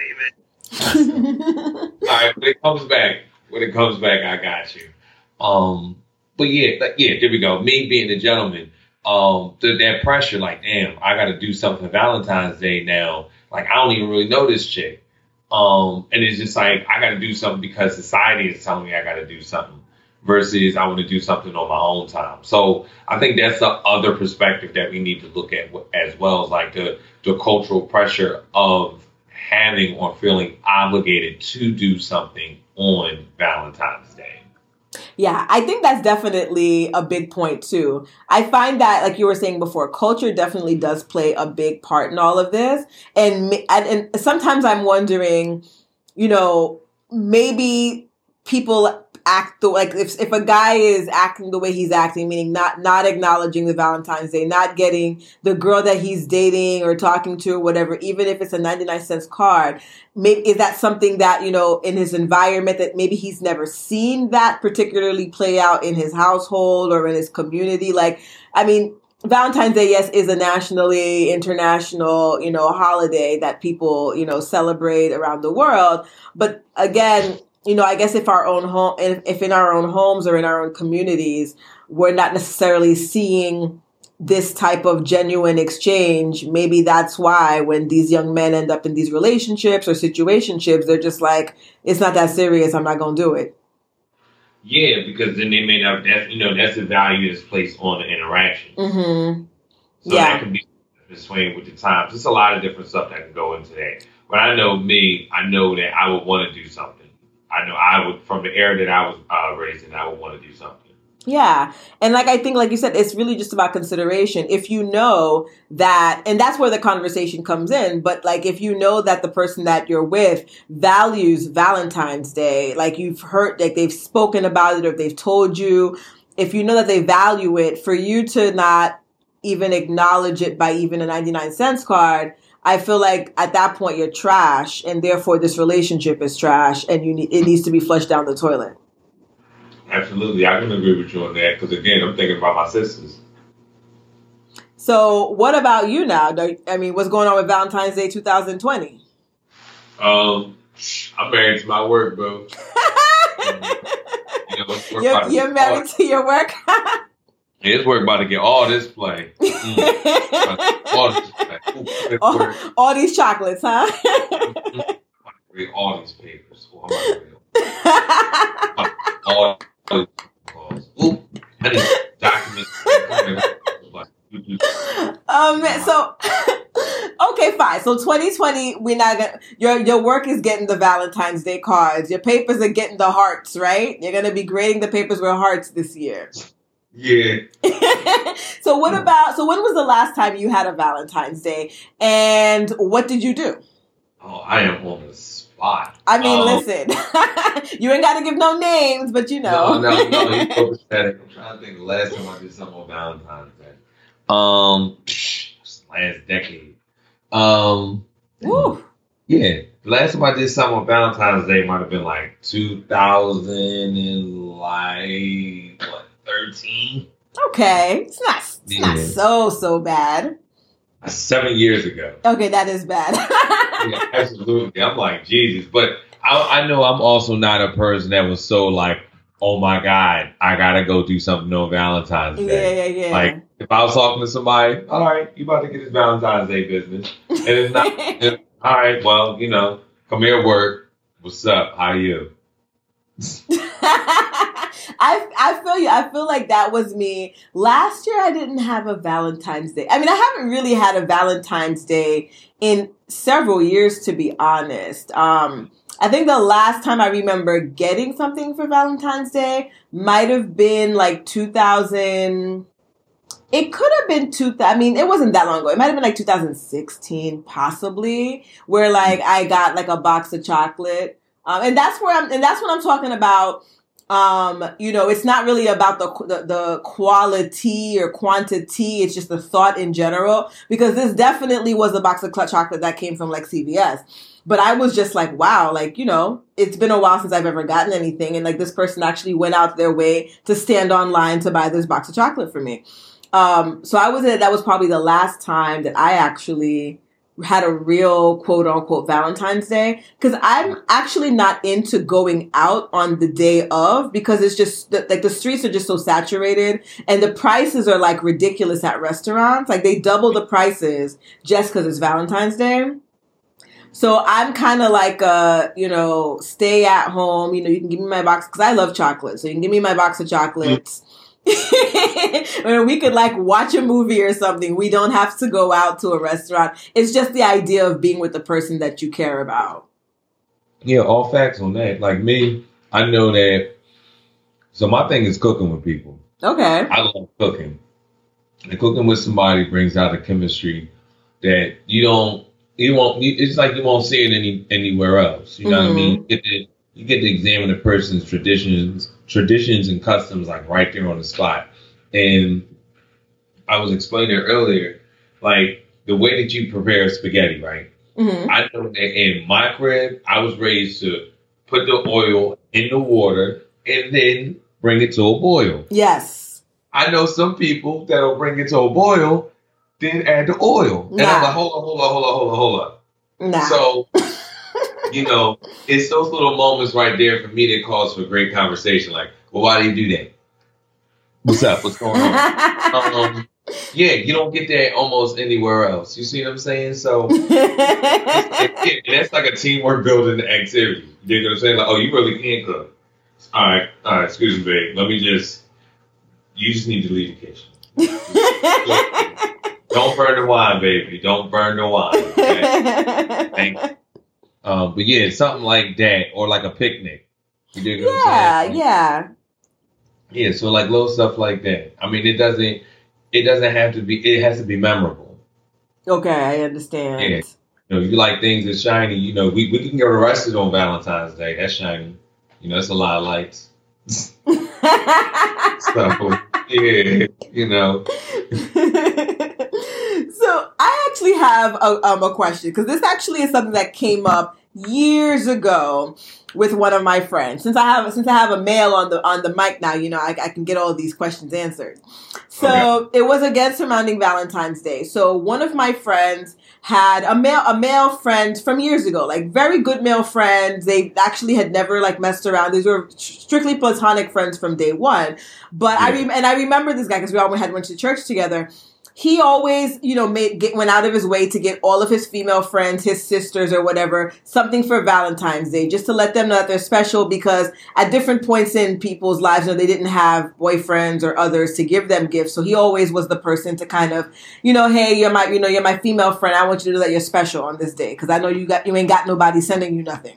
It's leaving. All right, when it comes back, when it comes back, I got you. Um. But yeah, like, yeah, there we go. Me being a gentleman, um, the, that pressure, like, damn, I got to do something for Valentine's Day now. Like, I don't even really know this chick. Um, and it's just like, I got to do something because society is telling me I got to do something versus I want to do something on my own time. So I think that's the other perspective that we need to look at as well, as like the, the cultural pressure of having or feeling obligated to do something on Valentine's Day. Yeah, I think that's definitely a big point too. I find that, like you were saying before, culture definitely does play a big part in all of this. And and, and sometimes I'm wondering, you know, maybe people act the like if if a guy is acting the way he's acting, meaning not not acknowledging the Valentine's Day, not getting the girl that he's dating or talking to or whatever, even if it's a ninety-nine cents card, maybe is that something that, you know, in his environment that maybe he's never seen that particularly play out in his household or in his community? Like, I mean, Valentine's Day, yes, is a nationally, international, you know, holiday that people, you know, celebrate around the world. But again, you know, I guess if our own home, if, if in our own homes or in our own communities, we're not necessarily seeing this type of genuine exchange, maybe that's why when these young men end up in these relationships or situationships, they're just like, it's not that serious. I'm not going to do it. Yeah, because then they may not, that's, you know, that's the value that's placed on the interaction. Mm-hmm. So Yeah. that can be swaying with the times. There's a lot of different stuff that can go into that. But I know me, I know that I would want to do something. I know I would, from the era that I was uh, raised in, I would want to do something. Yeah. And like, I think, like you said, it's really just about consideration. If you know that, and that's where the conversation comes in, but like, if you know that the person that you're with values Valentine's Day, like you've heard, like they've spoken about it or they've told you, if you know that they value it, for you to not even acknowledge it by even a ninety-nine cents card, I feel like at that point you're trash, and therefore this relationship is trash, and you need, it needs to be flushed down the toilet. Absolutely. I can agree with you on that because, again, I'm thinking about my sisters. So what about you now? Do- I mean, what's going on with Valentine's Day twenty twenty? Um, I'm married to my work, bro. um, you know, work You're, about to you're get married all- to your work? Yeah, this work about to get all this play. Mm. all this play. Ooh, this all, work. all these chocolates, huh? I'm about to read all these papers. Oh, I'm about to read all these calls. Ooh, I need documents. um, so, okay, fine. So twenty twenty, we're not gonna, your, your work is getting the Valentine's Day cards. Your papers are getting the hearts, right? You're going to be grading the papers with hearts this year. Yeah. So what about, so when was the last time you had a Valentine's Day and what did you do? Oh, I am on the spot. I mean, um, listen, you ain't got to give no names, but you know. No, no, no. You're so pathetic. I'm trying to think the last time I did something on Valentine's Day. Um, last decade. Um, Woo. Yeah. The last time I did something on Valentine's Day might have been like two thousand and like, what, thirteen? Okay, it's not. It's Yeah. not so so bad. Seven years ago. Okay, that is bad. Yeah, absolutely. I'm like, Jesus. But I, I know I'm also not a person that was so like, oh my God, I gotta go do something on Valentine's Day. Yeah, yeah, yeah. Like, if I was talking to somebody, all right, you about to get this Valentine's Day business. And it's not, it's, all right, well, you know, come here, work. What's up? How are you? I I feel you. I feel like that was me. Last year, I didn't have a Valentine's Day. I mean, I haven't really had a Valentine's Day in several years, to be honest. Um, I think the last time I remember getting something for Valentine's Day might have been like two thousand. It could have been two. I mean, it wasn't that long ago. It might have been like two thousand sixteen, possibly, where like I got like a box of chocolate, um, and that's where I'm. And that's what I'm talking about. Um, you know, it's not really about the, the the quality or quantity. It's just the thought in general. Because this definitely was a box of chocolate that came from like C V S. But I was just like, wow, like, you know, it's been a while since I've ever gotten anything. And like this person actually went out their way to stand online to buy this box of chocolate for me. Um, so I was that was probably the last time that I actually had a real quote unquote Valentine's Day, because I'm actually not into going out on the day of, because it's just like the streets are just so saturated and the prices are like ridiculous at restaurants. Like they double the prices just because it's Valentine's Day. So I'm kind of like, uh, you know, stay at home. You know, you can give me my box because I love chocolate. So you can give me my box of chocolates. Or we could like watch a movie or something. We don't have to go out to a restaurant. It's just the idea of being with the person that you care about. Yeah, all facts on that. Like me, I know that. So my thing is cooking with people. Okay. I love cooking. And cooking with somebody brings out a chemistry that you don't, you won't, it's like you won't see it any anywhere else. You know mm-hmm. what I mean? You get, to, you get to examine a person's traditions, traditions and customs like right there on the spot. And I was explaining earlier, like the way that you prepare spaghetti, right? Mm-hmm. I know that in my crib, I was raised to put the oil in the water and then bring it to a boil. Yes. I know some people that'll bring it to a boil, then add the oil. Nah. And I'm like, hold on, hold on, hold on, hold on, hold on. Nah. So, you know, it's those little moments right there for me that calls for great conversation. Like, well, why do you do that? What's up? What's going on? um, yeah, you don't get that almost anywhere else. You see what I'm saying? So it, it, it, that's like a teamwork building activity. You know what I'm saying? Like, oh, you really can cook. All right, all right. Excuse me, babe. Let me just. You just need to leave the kitchen. Don't burn the wine, baby. Don't burn the wine. Okay? Thank you. Um, but yeah, something like that, or like a picnic. You dig what yeah, I'm saying? yeah. Yeah, so like little stuff like that. I mean, it doesn't, it doesn't have to be. It has to be memorable. Okay, I understand. Yeah. You know, if you like things that's shiny, you know, we, we can get arrested on Valentine's Day. That's shiny. You know, that's a lot of lights. So yeah, you know. So I actually have a, um, a question, because this actually is something that came up years ago with one of my friends. Since I have since I have a male on the on the mic now, you know, I, I can get all of these questions answered. So okay. It was again surrounding Valentine's Day. So one of my friends had a male a male friend from years ago, like very good male friends. They actually had never like messed around. These were strictly platonic friends from day one. But yeah. I rem- and I remember this guy because we all had went to church together. He always, you know, made get, went out of his way to get all of his female friends, his sisters or whatever, something for Valentine's Day, just to let them know that they're special, because at different points in people's lives, you know, they didn't have boyfriends or others to give them gifts. So he always was the person to kind of, you know, hey, you're my, you know, you're my female friend. I want you to know that you're special on this day, because I know you got, you ain't got nobody sending you nothing.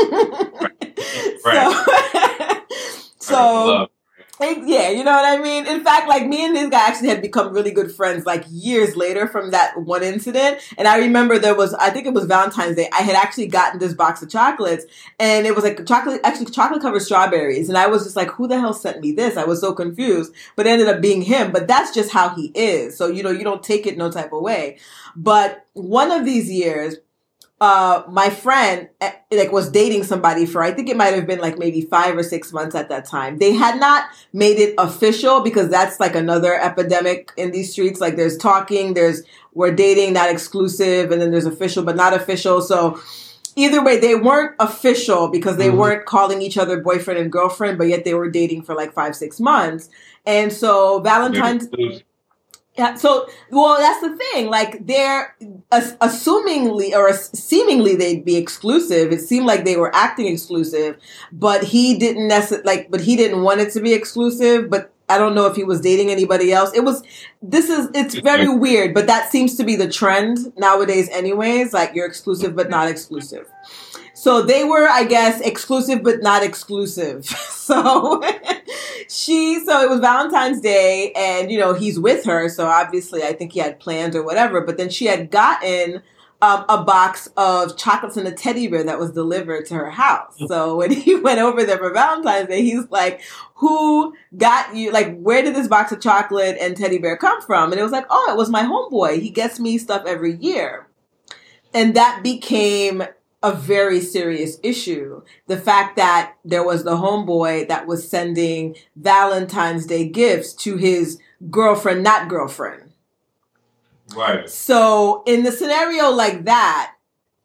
Right. So, so yeah, you know what I mean? In fact, like me and this guy actually had become really good friends like years later from that one incident. And I remember there was, I think it was Valentine's Day. I had actually gotten this box of chocolates, and it was like chocolate, actually chocolate covered strawberries. And I was just like, who the hell sent me this? I was so confused, but it ended up being him. But that's just how he is. So, you know, you don't take it no type of way. But one of these years, uh, my friend eh, like was dating somebody for, I think it might have been like maybe five or six months at that time. They had not made it official because that's like another epidemic in these streets. Like there's talking, there's we're dating, not exclusive, and then there's official but not official. So either way, they weren't official because they mm-hmm. weren't calling each other boyfriend and girlfriend, but yet they were dating for like five, six months. And so Valentine's... Yeah, so, well, that's the thing. Like, they're as- assumingly or as- seemingly they'd be exclusive. It seemed like they were acting exclusive, but he didn't necessarily, like, but he didn't want it to be exclusive, but I don't know if he was dating anybody else. It was, this is, it's very weird, but that seems to be the trend nowadays anyways. Like, you're exclusive, but not exclusive. So they were, I guess, exclusive, but not exclusive. So she, so it was Valentine's Day and, you know, he's with her. So obviously I think he had plans or whatever, but then she had gotten um, a box of chocolates and a teddy bear that was delivered to her house. So when he went over there for Valentine's Day, he's like, who got you, like, where did this box of chocolate and teddy bear come from? And it was like, oh, it was my homeboy. He gets me stuff every year. And that became a very serious issue. The fact that there was the homeboy that was sending Valentine's Day gifts to his girlfriend, not girlfriend. Right. So in the scenario like that,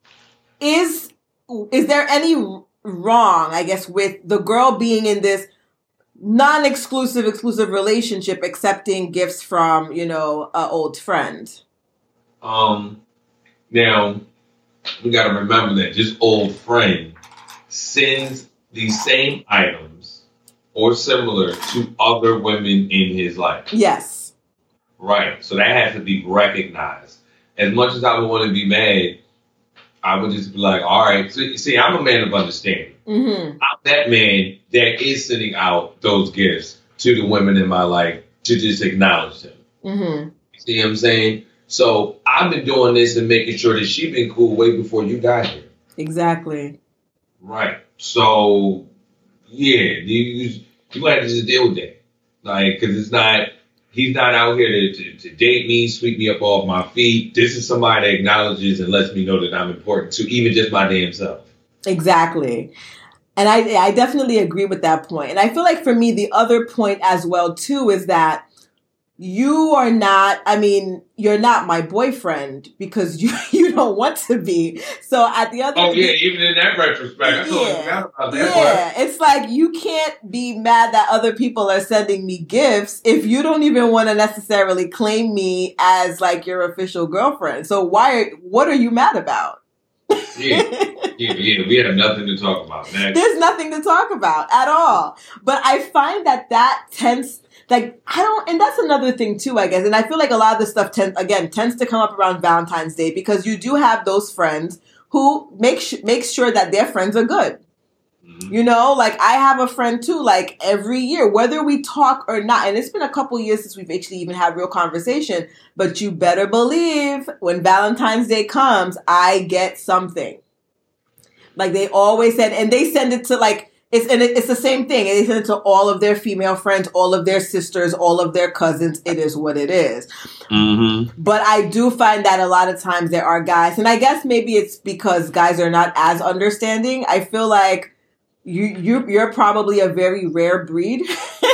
is is there any wrong, I guess, with the girl being in this non-exclusive, exclusive relationship, accepting gifts from, you know, an old friend? Um, now, we got to remember that this old friend sends these same items or similar to other women in his life. Yes. Right. So that has to be recognized. As much as I would want to be mad, I would just be like, all right. So, see, I'm a man of understanding. Mm-hmm. I'm that man that is sending out those gifts to the women in my life to just acknowledge them. Mm-hmm. See what I'm saying? So I've been doing this and making sure that she's been cool way before you got here. Exactly. Right. So, yeah, you you have to just deal with that. Like, because it's not, he's not out here to, to, to date me, sweep me up off my feet. This is somebody that acknowledges and lets me know that I'm important to even just my damn self. Exactly. And I, I definitely agree with that point. And I feel like for me, the other point as well, too, is that you are not, I mean, you're not my boyfriend because you, you don't want to be. So at the other... Oh, yeah, even in that retrospect. I totally yeah, forgot about that. Yeah, part. It's like you can't be mad that other people are sending me gifts if you don't even want to necessarily claim me as like your official girlfriend. So why, are, what are you mad about? Yeah, yeah, yeah. We have nothing to talk about. Next. There's nothing to talk about at all. But I find that that tends... Like, I don't, and that's another thing too, I guess. And I feel like a lot of this stuff, tend, again, tends to come up around Valentine's Day because you do have those friends who make, sh- make sure that their friends are good. Mm-hmm. You know, like I have a friend too, like every year, whether we talk or not, and it's been a couple years since we've actually even had real conversation, but you better believe when Valentine's Day comes, I get something. Like they always said, and they send it to like, It's and it's the same thing. They send it to all of their female friends, all of their sisters, all of their cousins. It is what it is. Mm-hmm. But I do find that a lot of times there are guys, and I guess maybe it's because guys are not as understanding. I feel like you you you're probably a very rare breed.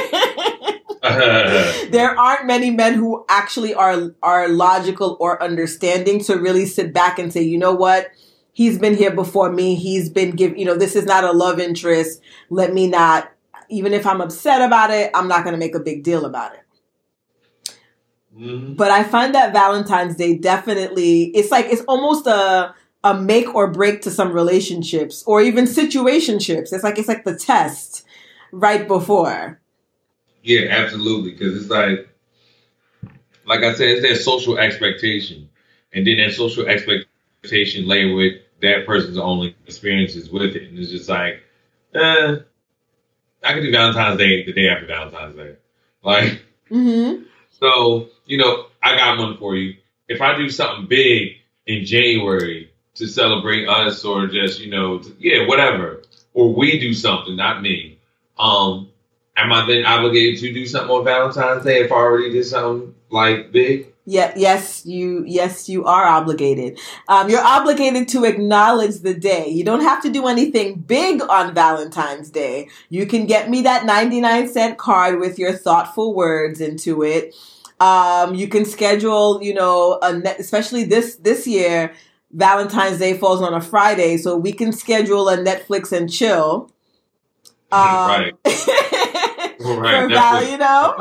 There aren't many men who actually are are logical or understanding to really sit back and say, you know what? He's been here before me. He's been given, you know, this is not a love interest. Let me not, even if I'm upset about it, I'm not going to make a big deal about it. Mm-hmm. But I find that Valentine's Day definitely, it's like, it's almost a, a make or break to some relationships or even situationships. It's like, it's like the test right before. Yeah, absolutely. Because it's like, like I said, it's that social expectation. And then that social expectation layered with that person's only experiences with it. And it's just like, eh, I can do Valentine's Day the day after Valentine's Day. Like, mm-hmm. So, you know, I got one for you. If I do something big in January to celebrate us or just, you know, to, yeah, whatever, or we do something, not me, um, am I then obligated to do something on Valentine's Day if I already did something like big? Yeah, yes, you yes, you are obligated. Um, you're obligated to acknowledge the day. You don't have to do anything big on Valentine's Day. You can get me that ninety-nine cent card with your thoughtful words into it. Um, you can schedule, you know, a net, especially this this year, Valentine's Day falls on a Friday, so we can schedule a Netflix and chill. Um, right. Right. For Val, you know.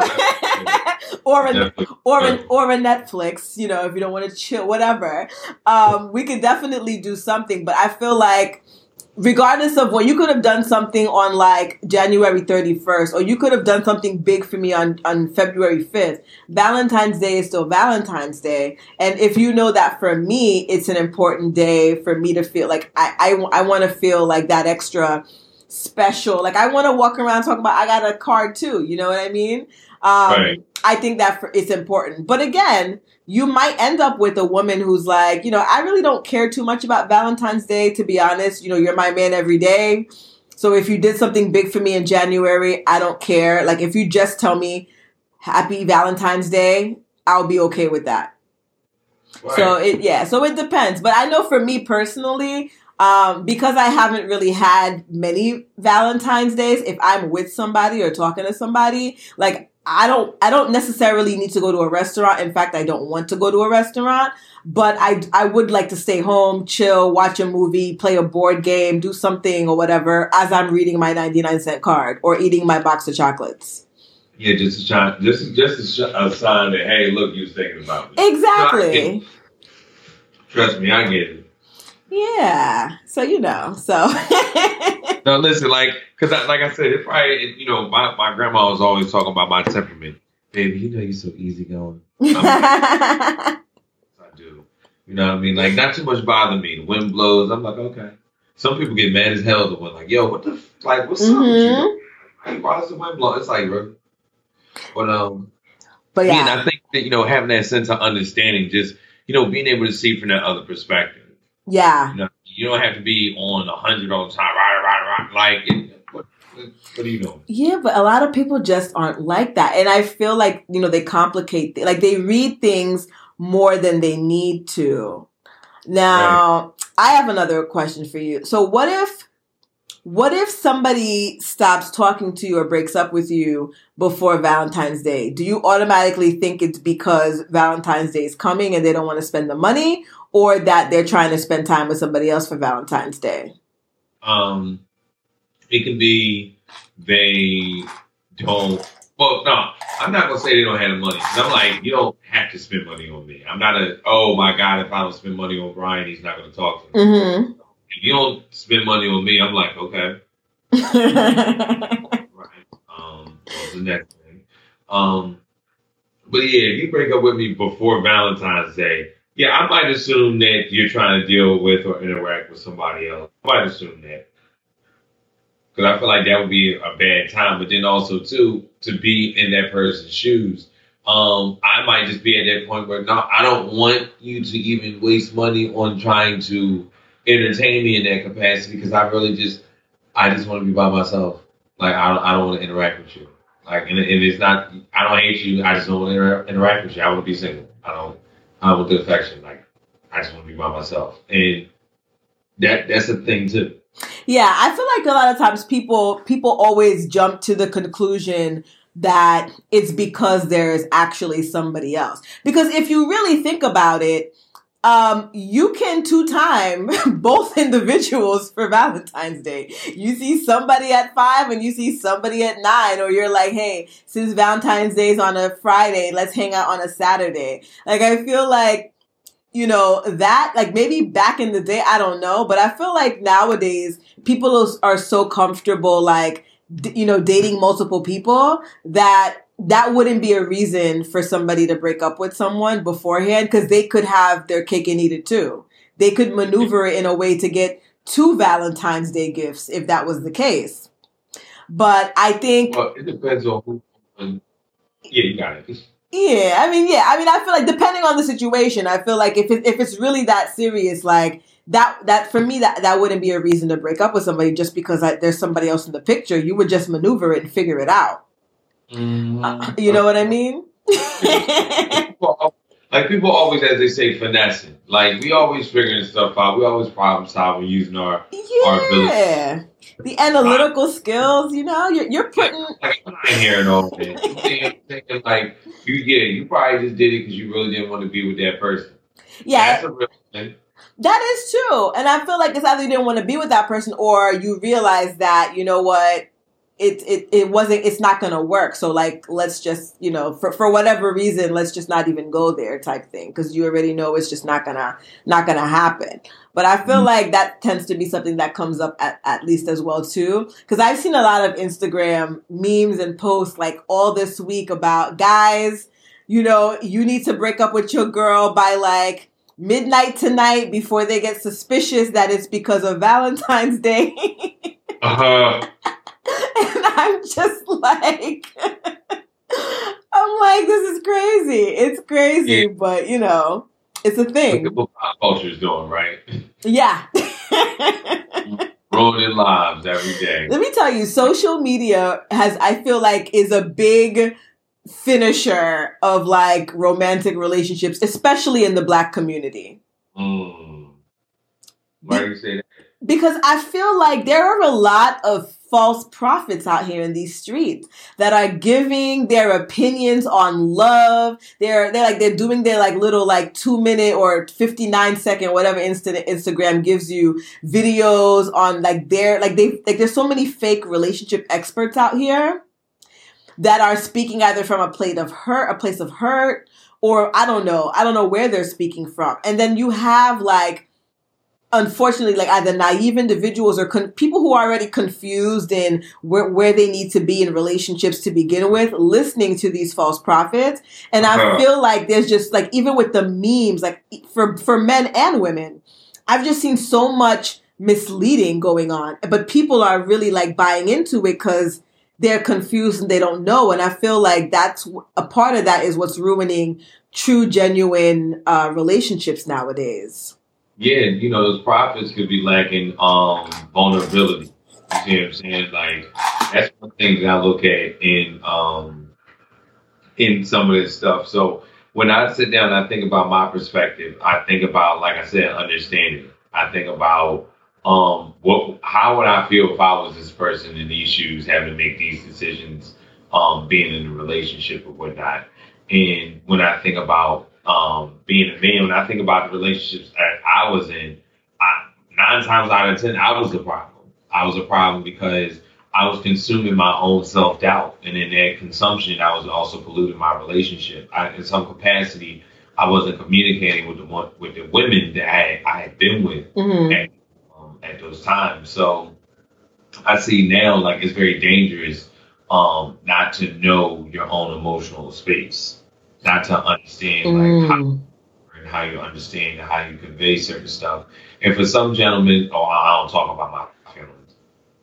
Or a, Netflix. or a, or a Netflix, you know, if you don't want to chill, whatever. Um, we could definitely do something, but I feel like regardless of what, you could have done something on like January thirty-first, or you could have done something big for me on, on February fifth. Valentine's Day is still Valentine's Day. And if you know that for me, it's an important day for me to feel like I, I, I want to feel like that extra special. Like I want to walk around talking about, I got a card too. You know what I mean? Um, Right. I think that for, it's important. But again, you might end up with a woman who's like, you know, I really don't care too much about Valentine's Day, to be honest. You know, you're my man every day. So if you did something big for me in January, I don't care. Like if you just tell me happy Valentine's Day, I'll be okay with that. Right. So it, yeah, so it depends. But I know for me personally, um, because I haven't really had many Valentine's Days, if I'm with somebody or talking to somebody, like I don't, I don't necessarily need to go to a restaurant. In fact, I don't want to go to a restaurant, but I, I would like to stay home, chill, watch a movie, play a board game, do something or whatever as I'm reading my ninety-nine cent card or eating my box of chocolates. Yeah, just a sign, just just a, sh- a sign that hey, look, you was thinking about me. Exactly. No, trust me, I get it. Yeah. So you know, so. No, listen, like, because I, like I said, it's probably, you know, my, my grandma was always talking about my temperament. Baby, you know you're so easygoing. I do. You know what I mean? Like, not too much bother me. The wind blows. I'm like, okay. Some people get mad as hell. The wind, like, yo, what the, f- like, what's Mm-hmm. up with you? Like, why does the wind blow? It's like, bro. But, um, But yeah. and I think that, you know, having that sense of understanding, just, you know, being able to see from that other perspective. Yeah. You know, you don't have to be on a hundred all the time. Right, right, right. Like, it, what, what are you doing? Yeah, but a lot of people just aren't like that. And I feel like, you know, they complicate, th- like they read things more than they need to. Now, right. I have another question for you. So what if, what if somebody stops talking to you or breaks up with you before Valentine's Day? Do you automatically think it's because Valentine's Day is coming and they don't want to spend the money, or that they're trying to spend time with somebody else for Valentine's Day? Um, it can be they don't. Well, no, I'm not gonna say they don't have the money. I'm like, you don't have to spend money on me. I'm not a. Oh my God, if I don't spend money on Brian, he's not gonna talk to me. Mm-hmm. If you don't spend money on me, I'm like, okay. Right. Um, what's the next thing? Um, but yeah, if you break up with me before Valentine's Day. Yeah, I might assume that you're trying to deal with or interact with somebody else. I might assume that. Because I feel like that would be a bad time. But then also, too, to be in that person's shoes, um, I might just be at that point where, no, I don't want you to even waste money on trying to entertain me in that capacity, because I really just, I just want to be by myself. Like, I don't, I don't want to interact with you. Like, and, and it's not, I don't hate you. I just don't want to inter- interact with you. I want to be single. I don't. Uh, with the affection, like I just want to be by myself, and that that's a thing too. Yeah, I feel like a lot of times people people always jump to the conclusion that it's because there's actually somebody else. Because if you really think about it, um, you can two-time both individuals for Valentine's Day. You see somebody at five and you see somebody at nine, or you're like, hey, since Valentine's Day is on a Friday, let's hang out on a Saturday. Like, I feel like, you know, that, like maybe back in the day, I don't know, but I feel like nowadays people are so comfortable, like, d- you know, dating multiple people that that wouldn't be a reason for somebody to break up with someone beforehand, because they could have their cake and eat it too. They could maneuver it in a way to get two Valentine's Day gifts if that was the case. But I think... Well, it depends on who... Um, yeah, you got it. Yeah, I mean, yeah. I mean, I feel like depending on the situation, I feel like if it, if it's really that serious, like that, that for me, that, that wouldn't be a reason to break up with somebody just because I, there's somebody else in the picture. You would just maneuver it and figure it out. Mm-hmm. Uh, you know what I mean? Well, like people always, as they say, finessing. Like we always figuring stuff out. We always problem solving using our our ability. Yeah. The analytical skills, you know, you're, you're putting. Like, I'm not hearing all that. You think- thinking like you, yeah, you probably just did it because you really didn't want to be with that person. Yeah. That's a real thing. That is true. And I feel like it's either you didn't want to be with that person or you realize that, you know what, it it, it wasn't, it's not going to work. So like, let's just, you know, for, for whatever reason, let's just not even go there type thing. Because you already know it's just not going to, not going to happen. But I feel mm-hmm. like that tends to be something that comes up at, at least as well too. Because I've seen a lot of Instagram memes and posts like all this week about guys, you know, you need to break up with your girl by like midnight tonight before they get suspicious that it's because of Valentine's Day. uh-huh. And I'm just like, I'm like, this is crazy. It's crazy, yeah. But you know, it's a thing. Look at what pop culture is doing, right? Yeah. Ruining lives every day. Let me tell you, social media has, I feel like, is a big finisher of like romantic relationships, especially in the Black community. Mm. Why do you say that? Because I feel like there are a lot of false prophets out here in these streets that are giving their opinions on love. They're they're like they're doing their like little like two minute or fifty-nine second whatever instant Instagram gives you videos on like their like they like there's so many fake relationship experts out here that are speaking either from a place of hurt, a place of hurt, or I don't know, I don't know where they're speaking from. And then you have like, unfortunately, like either naive individuals or con- people who are already confused in where, where they need to be in relationships to begin with, listening to these false prophets. And I feel like there's just like, even with the memes, like for, for men and women, I've just seen so much misleading going on, but people are really like buying into it because they're confused and they don't know. And I feel like that's a part of that is what's ruining true, genuine uh, relationships nowadays. Yeah, you know, those prophets could be lacking um, vulnerability. You see what I'm saying? Like, that's one thing that I look at in um, in some of this stuff. So when I sit down and I think about my perspective, I think about, like I said, understanding. I think about um, what, how would I feel if I was this person in these shoes, having to make these decisions, um, being in a relationship or whatnot. And when I think about um, being a man, when I think about the relationships that I was in, I, nine times out of ten, I was the problem. I was a problem because I was consuming my own self-doubt. And in that consumption, I was also polluting my relationship. I, in some capacity, I wasn't communicating with the one, with the women that I, I had been with mm-hmm. at, um, at those times. So I see now, like, it's very dangerous um, not to know your own emotional space, not to understand like mm. how, and how you understand and how you convey certain stuff. And for some gentlemen, oh, I don't talk about my feelings.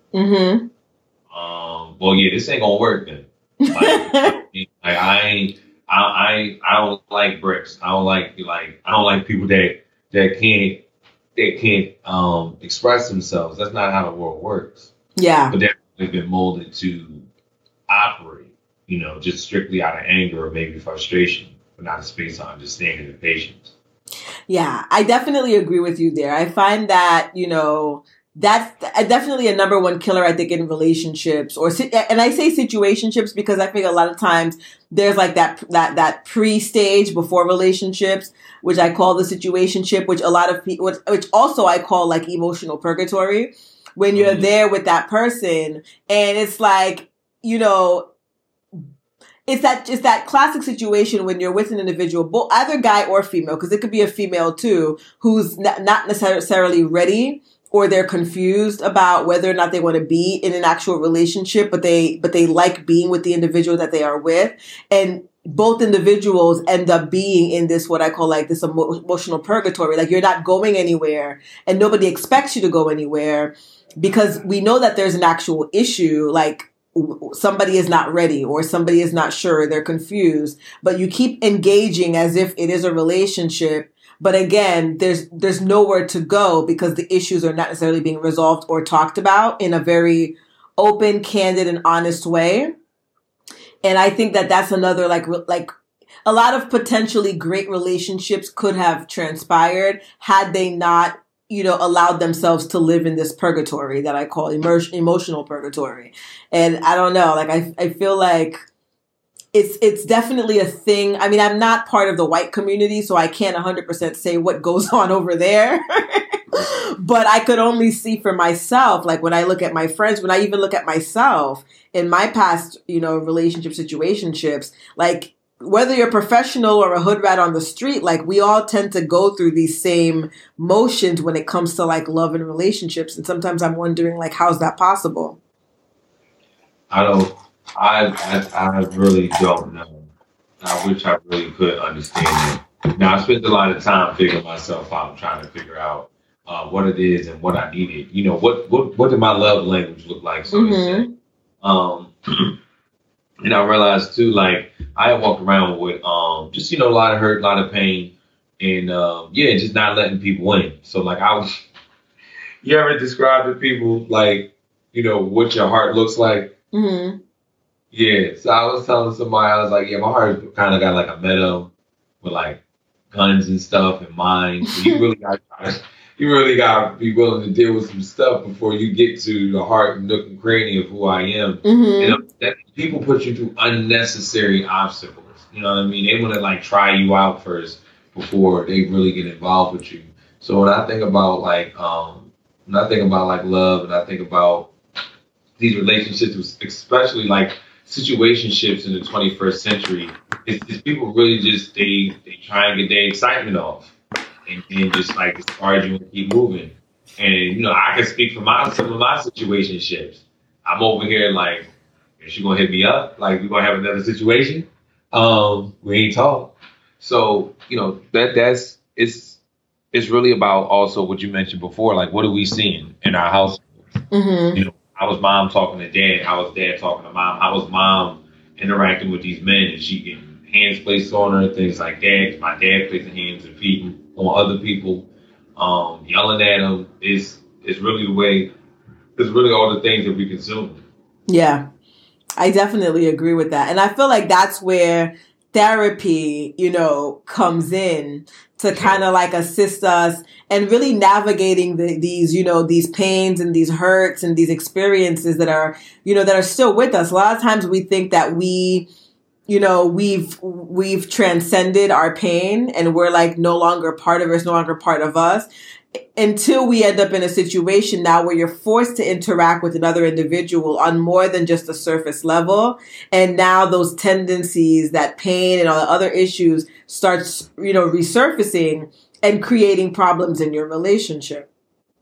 Mm-hmm. Um, well, yeah, this ain't gonna work then. Like, like I ain't, I, I, I don't like bricks. I don't like, like, I don't like people that that can't, that can't um, express themselves. That's not how the world works. Yeah. But they've been molded to operate, you know, just strictly out of anger or maybe frustration, but not a space of understanding and patience. Yeah, I definitely agree with you there. I find that, you know, that's definitely a number one killer, I think, in relationships, or and I say situationships because I think a lot of times there's like that that that pre-stage before relationships, which I call the situationship, which a lot of people, which, which also I call like emotional purgatory, when you're mm-hmm. there with that person and it's like, you know, it's that it's that classic situation when you're with an individual, both either guy or female, because it could be a female too, who's not necessarily ready, or they're confused about whether or not they want to be in an actual relationship, but they but they like being with the individual that they are with. And both individuals end up being in this, what I call like this emo- emotional purgatory. Like you're not going anywhere and nobody expects you to go anywhere because we know that there's an actual issue, like somebody is not ready or somebody is not sure, they're confused, but you keep engaging as if it is a relationship. But again, there's there's nowhere to go because the issues are not necessarily being resolved or talked about in a very open, candid, and honest way. And I think that that's another like like a lot of potentially great relationships could have transpired had they not, you know, allowed themselves to live in this purgatory that I call emo- emotional purgatory. And I don't know, like, I, I feel like it's, it's definitely a thing. I mean, I'm not part of the white community, so I can't one hundred percent say what goes on over there. But I could only see for myself, like when I look at my friends, when I even look at myself in my past, you know, relationship situationships, like whether you're professional or a hood rat on the street, like we all tend to go through these same motions when it comes to like love and relationships. And sometimes I'm wondering, like, how's that possible? I don't, I, I, I really don't know. I wish I really could understand it. Now, I spent a lot of time figuring myself out, trying to figure out uh, what it is and what I needed. You know, what, what, what did my love language look like, so Mm-hmm. to say. Um, and I realized too, like, I walked around with um, just, you know, a lot of hurt, a lot of pain, and um, yeah, just not letting people in. So, like, I was, you ever describe to people, like, you know, what your heart looks like? Mm-hmm. Yeah, so I was telling somebody, I was like, yeah, my heart kind of got like a meadow with like guns and stuff in mind. So you really got you really got to be willing to deal with some stuff before you get to the heart, nook and cranny of who I am. Mm-hmm. And that, people put you through unnecessary obstacles. You know what I mean? They want to like try you out first before they really get involved with you. So when I think about like, um, when I think about like love, and I think about these relationships, especially like situationships in the twenty-first century, it's, it's people really just, they, they try and get their excitement off and, and just like discard you and keep moving. And, you know, I can speak for my, some of my situationships. I'm over here like, is she gonna hit me up? Like, we gonna have another situation? Um, we ain't talk. So, you know, that that's, it's, it's really about also what you mentioned before, like, what are we seeing in our household? Mm-hmm. You know, I was mom talking to dad. I was dad talking to mom. I was mom interacting with these men, and she getting hands placed on her, things like that. My dad placing hands and feet on other people, um, yelling at them. It's, it's really the way, it's really all the things that we consume. Yeah, I definitely agree with that. And I feel like that's where therapy, you know, comes in to kind of like assist us and really navigating the, these, you know, these pains and these hurts and these experiences that are, you know, that are still with us. A lot of times we think that we, you know, we've, we've transcended our pain and we're like no longer part of it, it's no longer part of us, until we end up in a situation now where you're forced to interact with another individual on more than just a surface level. And now those tendencies, that pain and all the other issues starts, you know, resurfacing and creating problems in your relationship.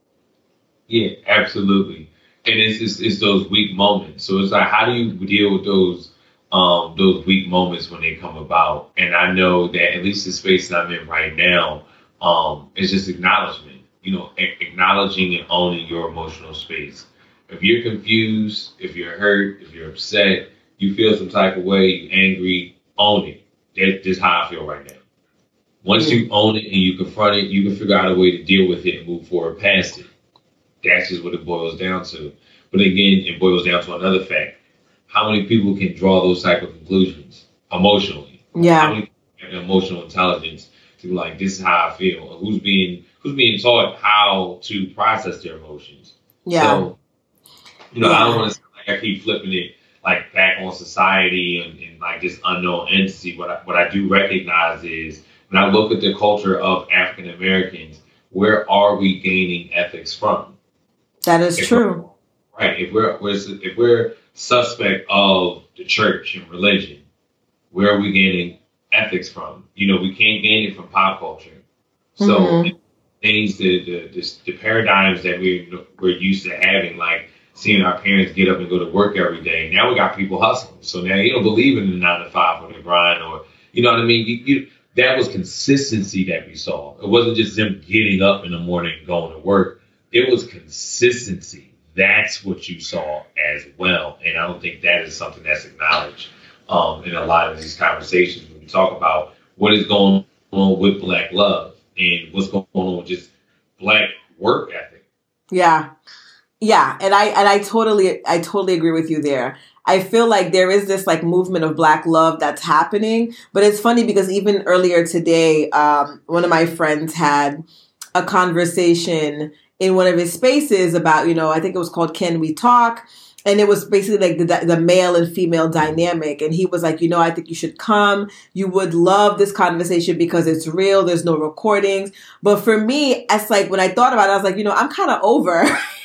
Yeah, absolutely. And it's, it's, it's those weak moments. So it's like, how do you deal with those, um, those weak moments when they come about? And I know that at least the space that I'm in right now, um, is just acknowledgement. You know, acknowledging and owning your emotional space. If you're confused, if you're hurt, if you're upset, you feel some type of way, you're angry, own it. That, that's how I feel right now. Once mm-hmm. you own it and you confront it, you can figure out a way to deal with it and move forward past it. That's just what it boils down to. But again, it boils down to another fact. How many people can draw those type of conclusions emotionally? Yeah. How many people have emotional intelligence to be like, this is how I feel? Or who's being who's being taught how to process their emotions? Yeah. So, you know, yeah. I don't want to sound like I keep flipping it like back on society and, and like this unknown entity. What I, what I do recognize is when I look at the culture of African Americans, where are we gaining ethics from? That is if true. Right. If we're, we're if we're suspect of the church and religion, where are we gaining ethics from? You know, we can't gain it from pop culture. So mm-hmm. things, the, the the the paradigms that we we're used to having, like seeing our parents get up and go to work every day. Now we got people hustling. So now you don't believe in the nine to five or the grind, or you know what I mean. You, you, that was consistency that we saw. It wasn't just them getting up in the morning and going to work. It was consistency. That's what you saw as well. And I don't think that is something that's acknowledged um, in a lot of these conversations when we talk about what is going on with Black love and what's going on with just Black work ethic. Yeah. Yeah. And I, and I totally, I totally agree with you there. I feel like there is this like movement of Black love that's happening. But it's funny because even earlier today, um, one of my friends had a conversation in one of his spaces about, you know, I think it was called Can We Talk? And it was basically like the, the male and female dynamic. And he was like, you know, I think you should come. You would love this conversation because it's real. There's no recordings. But for me, it's like when I thought about it, I was like, you know, I'm kind of over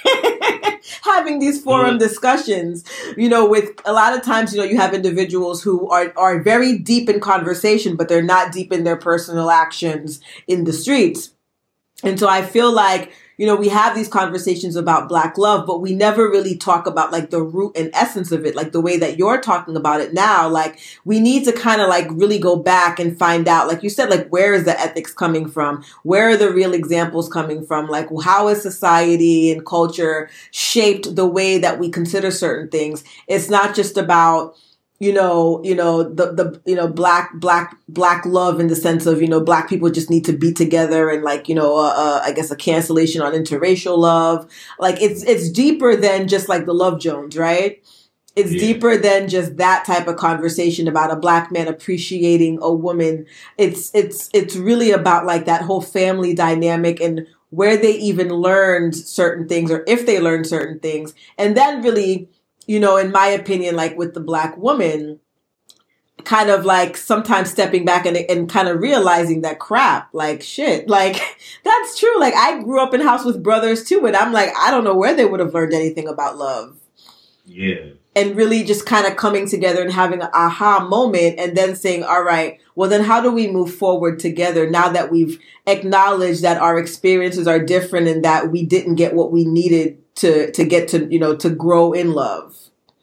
having these forum discussions, you know, with a lot of times, you know, you have individuals who are, are very deep in conversation, but they're not deep in their personal actions in the streets. And so I feel like, you know, we have these conversations about Black love, but we never really talk about like the root and essence of it, like the way that you're talking about it now. Like we need to kind of like really go back and find out, like you said, like where is the ethics coming from? Where are the real examples coming from? Like how is society and culture shaped the way that we consider certain things? It's not just about, you know, you know, the, the, you know, black, black, black love in the sense of, you know, Black people just need to be together and like, you know, uh, uh, I guess a cancellation on interracial love. Like it's, it's deeper than just like the Love Jones, right? It's yeah. deeper than just that type of conversation about a Black man appreciating a woman. It's, it's, it's really about like that whole family dynamic and where they even learned certain things or if they learned certain things. And then really, you know, in my opinion, like with the Black woman, kind of like sometimes stepping back and, and kind of realizing that crap, like shit, like that's true. Like I grew up in a house with brothers too, and I'm like, I don't know where they would have learned anything about love. Yeah. And really just kind of coming together and having an aha moment and then saying, all right, well, then how do we move forward together now that we've acknowledged that our experiences are different and that we didn't get what we needed to, to get to, you know, to grow in love?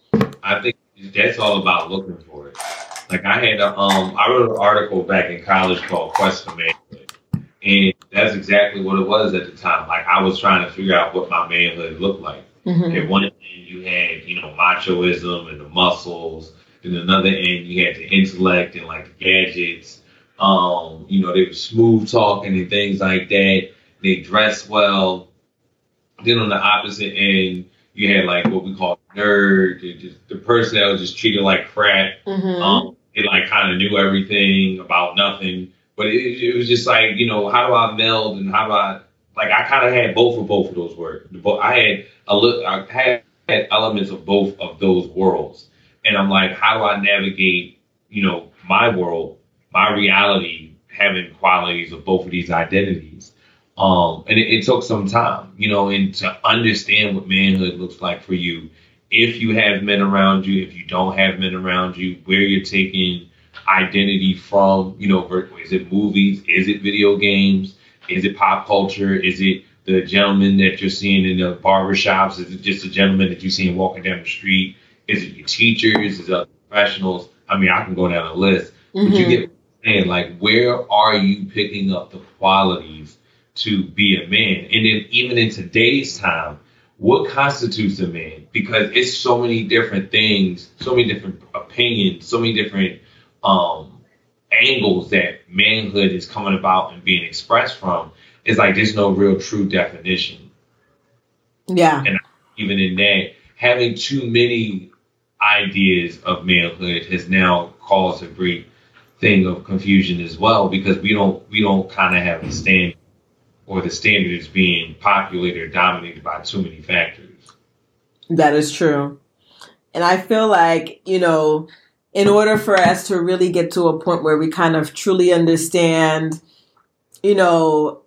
I think that's all about looking for it. Like I had a, um, I wrote an article back in college called Quest for Manhood. And that's exactly what it was at the time. Like I was trying to figure out what my manhood looked like. Mm-hmm. At one end you had, you know, machoism and the muscles. And another end you had the intellect and like the gadgets. Um, you know, they were smooth talking and things like that. They dressed well. Then on the opposite end, you had like what we call nerd, just the person that was just treated like crap. Mm-hmm. Um, it like kind of knew everything about nothing. But it, it was just like, you know, how do I meld and how do I, like I kind of had both of both of those words. I had a look, I had, had elements of both of those worlds. And I'm like, how do I navigate, you know, my world, my reality, having qualities of both of these identities? Um, and it, it took some time, you know, and to understand what manhood looks like for you. If you have men around you, if you don't have men around you, where you're taking identity from, you know, is it movies? Is it video games? Is it pop culture? Is it the gentleman that you're seeing in the barbershops? Is it just a gentleman that you're seeing walking down the street? Is it your teachers? Is it professionals? I mean, I can go down a list. Mm-hmm. But you get what I'm saying, like, where are you picking up the qualities to be a man? And then even in today's time, what constitutes a man? Because it's so many different things, so many different opinions, so many different um, angles that manhood is coming about and being expressed from. It's like there's no real true definition. Yeah. And even in that, having too many ideas of manhood has now caused a great thing of confusion as well, because we don't we don't kind of have the standard, or the standard is being populated or dominated by too many factors. That is true. And I feel like, you know, in order for us to really get to a point where we kind of truly understand, you know,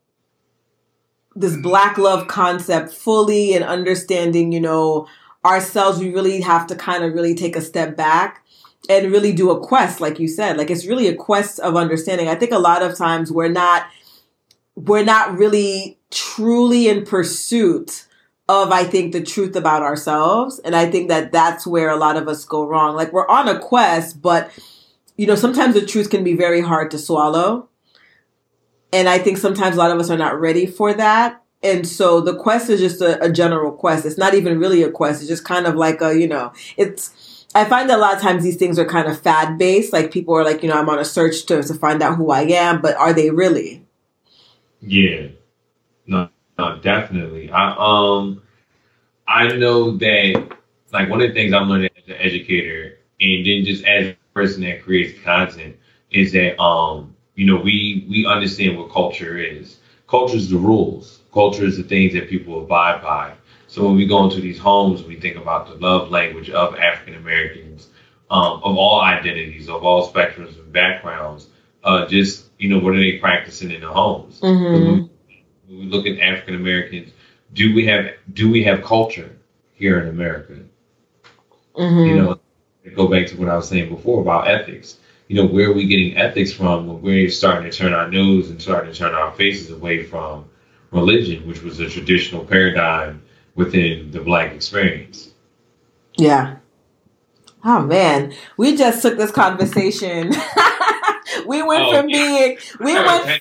this Black love concept fully and understanding, you know, ourselves, we really have to kind of really take a step back and really do a quest, like you said. Like, it's really a quest of understanding. I think a lot of times we're not, we're not really truly in pursuit of, I think, the truth about ourselves. And I think that that's where a lot of us go wrong. Like, we're on a quest, but, you know, sometimes the truth can be very hard to swallow. And I think sometimes a lot of us are not ready for that. And so the quest is just a, a general quest. It's not even really a quest. It's just kind of like a, you know, it's, I find that a lot of times these things are kind of fad based. Like, people are like, you know, I'm on a search to, to find out who I am, but are they really? Yeah, no, no, definitely. I, um, I know that like one of the things I'm learning as an educator, and then just as a person that creates content, is that um, you know, we we understand what culture is. Culture is the rules. Culture is the things that people abide by. So when we go into these homes, we think about the love language of African Americans, um, of all identities, of all spectrums and backgrounds. Uh, just, you know, what are they practicing in the homes? Mm-hmm. When, we, when we look at African Americans, do we have do we have culture here in America? Mm-hmm. You know, go back to what I was saying before about ethics. You know, where are we getting ethics from when we're starting to turn our nose and starting to turn our faces away from religion, which was a traditional paradigm within the Black experience? Yeah. Oh man, we just took this conversation. we went Oh, from yeah. being we went.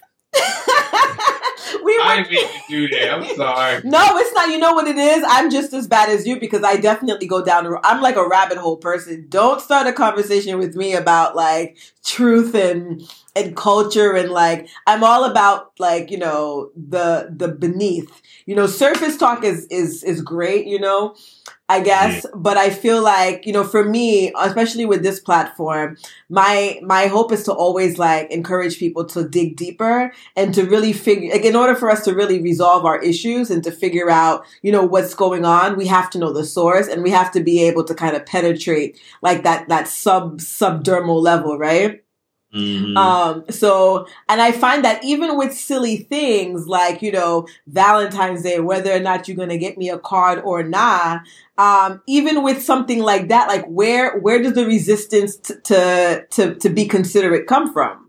we I went. didn't mean to do that. I'm sorry. No, it's not. You know what it is? I'm just as bad as you because I definitely go down. the- I'm like a rabbit hole person. Don't start a conversation with me about like truth and and culture and like I'm all about like you know the the beneath. You know, surface talk is is is great. You know. I guess, Yeah. but I feel like, you know, for me, especially with this platform, my my hope is to always like encourage people to dig deeper and to really figure, like in order for us to really resolve our issues and to figure out, you know, what's going on, we have to know the source and we have to be able to kind of penetrate like that that sub subdermal level, right? Mhm. Um, so, and I find that even with silly things like, you know, Valentine's Day, whether or not you're going to get me a card or not, um, even with something like that, like where, where does the resistance t- to, to, to be considerate come from?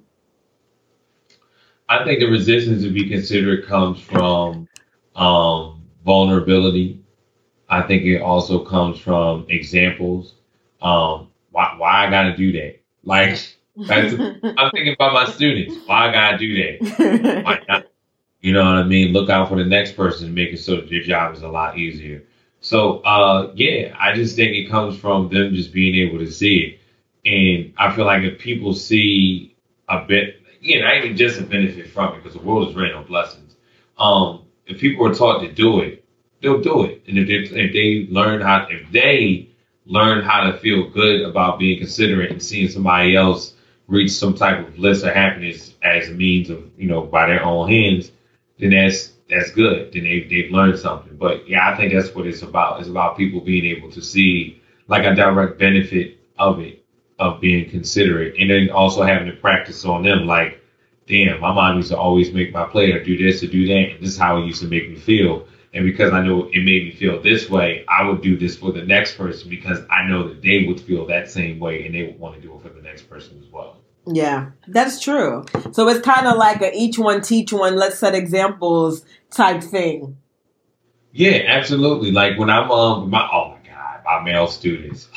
I think the resistance to be considerate comes from um, vulnerability. I think it also comes from examples. Um, why, why I got to do that? Like, that's, I'm thinking about my students. Why I gotta do that? Why not? You know what I mean? Look out for the next person and make it so that your job is a lot easier. So, uh, yeah, I just think it comes from them just being able to see it. And I feel like if people see a bit, again, I even just a benefit from it because the world is raining on blessings. Um, if people are taught to do it, they'll do it. And if they, if they learn how, if they learn how to feel good about being considerate and seeing somebody else reach some type of bliss or happiness as a means of, you know, by their own hands, then that's that's good. Then they, they've learned something. But yeah, I think that's what it's about. It's about people being able to see like a direct benefit of it, of being considerate, and then also having to practice on them. Like, damn, my mom used to always make my plate or do this or do that. And this is how it used to make me feel. And because I know it made me feel this way, I would do this for the next person because I know that they would feel that same way and they would want to do it for the next person as well. Yeah, that's true. So it's kind of like a each one teach one, let's set examples type thing. Yeah, absolutely. Like when I'm um my oh my god, my male students.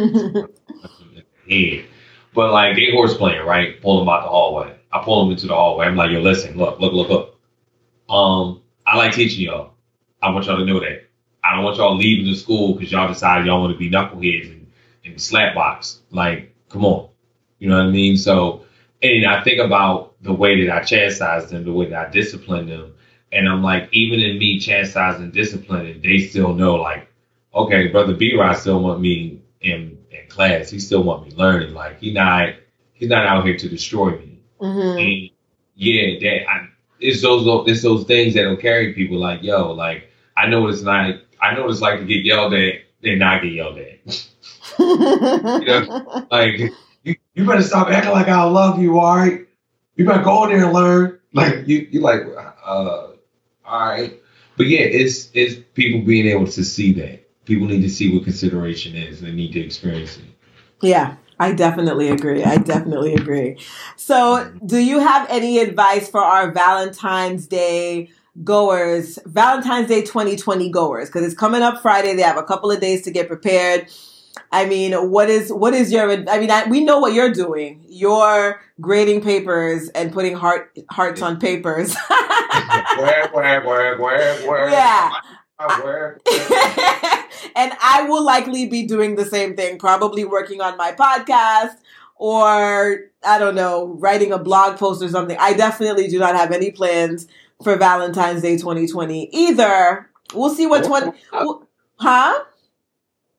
Yeah. But like they horse playing, right? Pull them out the hallway. I pull them into the hallway. I'm like, yo, listen, look, look, look, look. Um, I like teaching y'all. I want y'all to know that. I don't want y'all leaving the school because y'all decided y'all want to be knuckleheads and, and slap box. Like, come on. You know what I mean? So, and I think about the way that I chastise them, the way that I discipline them. And I'm like, even in me chastising and disciplining, they still know, like, okay, Brother B-Rod still want me in, in class. He still want me learning. Like, he not, he's not out here to destroy me. Mm-hmm. And yeah, that I, it's those, it's those things that'll carry people like, yo, like, I know what it's like. I know what it's like to get yelled at and not get yelled at. You know, like, You, you better stop acting like I love you, all right? You better go in there and learn. Like, you, you like, uh, all right. But yeah, it's it's people being able to see that. People need to see what consideration is. They need to experience it. Yeah, I definitely agree. I definitely agree. So do you have any advice for our Valentine's Day goers, Valentine's Day twenty twenty goers? Because it's coming up Friday. They have a couple of days to get prepared. I mean, what is what is your? I mean, I, we know what you're doing. You're grading papers and putting heart hearts on papers. Where, where, where, where, where? Yeah. Where? And I will likely be doing the same thing, probably working on my podcast or, I don't know, writing a blog post or something. I definitely do not have any plans for Valentine's Day twenty twenty either. We'll see what twenty. Huh?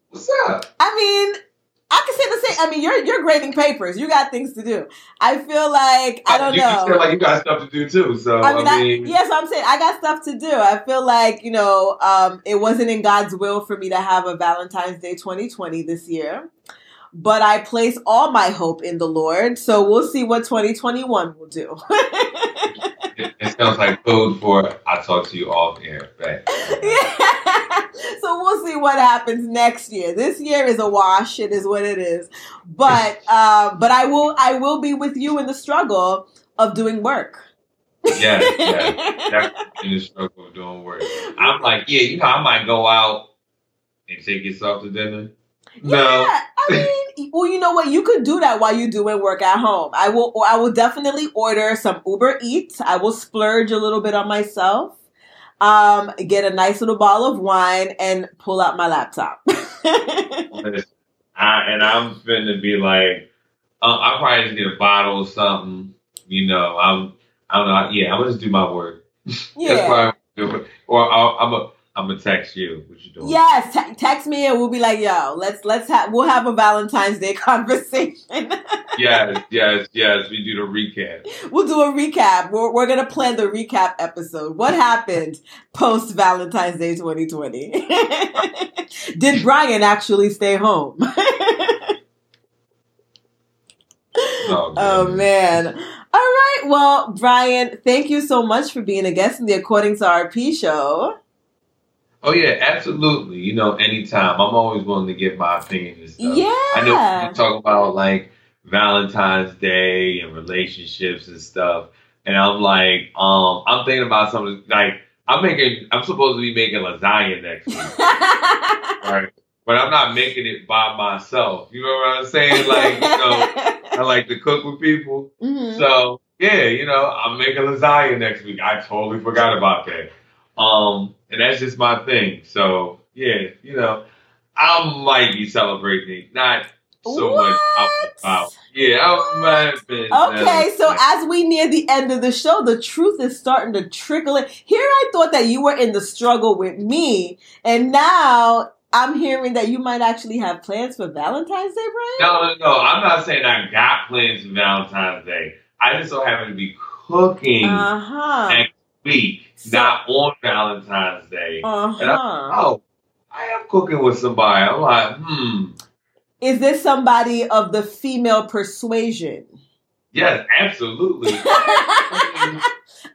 What's up? I mean, I can say the same. I mean, you're you're grading papers. You got things to do. I feel like I don't you, know. You feel like you got stuff to do too. So I mean, I I, mean yes, I'm saying I got stuff to do. I feel like you know, um, it wasn't in God's will for me to have a Valentine's Day twenty twenty this year, but I place all my hope in the Lord. So we'll see what twenty twenty-one will do. it, it sounds like code for I'll talk to you off air. Right. Yeah. So we'll see what happens next year. This year is a wash. It is what it is. But uh, but I will I will be with you in the struggle of doing work. Yeah, yeah. Definitely in the struggle of doing work. I'm like, yeah, you know, I might go out and take yourself to dinner. No. Yeah, I mean, well, you know what? You could do that while you're doing work at home. I will I will definitely order some Uber Eats. I will splurge a little bit on myself. Um, get a nice little bottle of wine and pull out my laptop. I, and I'm finna be like, uh, I'll probably just get a bottle or something. You know, I'm, I don't know. Yeah, I'm gonna just do my work. Yeah. That's what I'm doing. Or I'll, I'm a, I'm gonna text you. What you doing? Yes, te- text me and we'll be like, yo, let's let's have we'll have a Valentine's Day conversation. Yes, yes, yes. We do the recap. We'll do a recap. We're we're gonna plan the recap episode. What happened post Valentine's Day twenty twenty? Did Brian actually stay home? Oh, Oh man. All right. Well, Brian, thank you so much for being a guest in the According to R P show. Oh yeah, absolutely. You know, anytime. I'm always willing to give my opinion and stuff. Yeah. I know you talk about like Valentine's Day and relationships and stuff, and I'm like, um, I'm thinking about something like I'm making. I'm supposed to be making lasagna next week, right? But I'm not making it by myself. You know what I'm saying? Like, you know, I like to cook with people. Mm-hmm. So yeah, you know, I'm making lasagna next week. I totally forgot about that. Um, and that's just my thing. So yeah, you know, I might be celebrating, not so What? much out and about. Yeah, I might have been. Okay, so uh, as we near the end of the show, the truth is starting to trickle in. Here I thought that you were in the struggle with me, and now I'm hearing that you might actually have plans for Valentine's Day, Brian? No, no, no. I'm not saying I got plans for Valentine's Day. I just so happen to be cooking Uh-huh. next week, So- not on Valentine's Day. Uh-huh. And I'm, oh, I am cooking with somebody. I'm like, hmm. Is this somebody of the female persuasion? Yes, absolutely. I mean,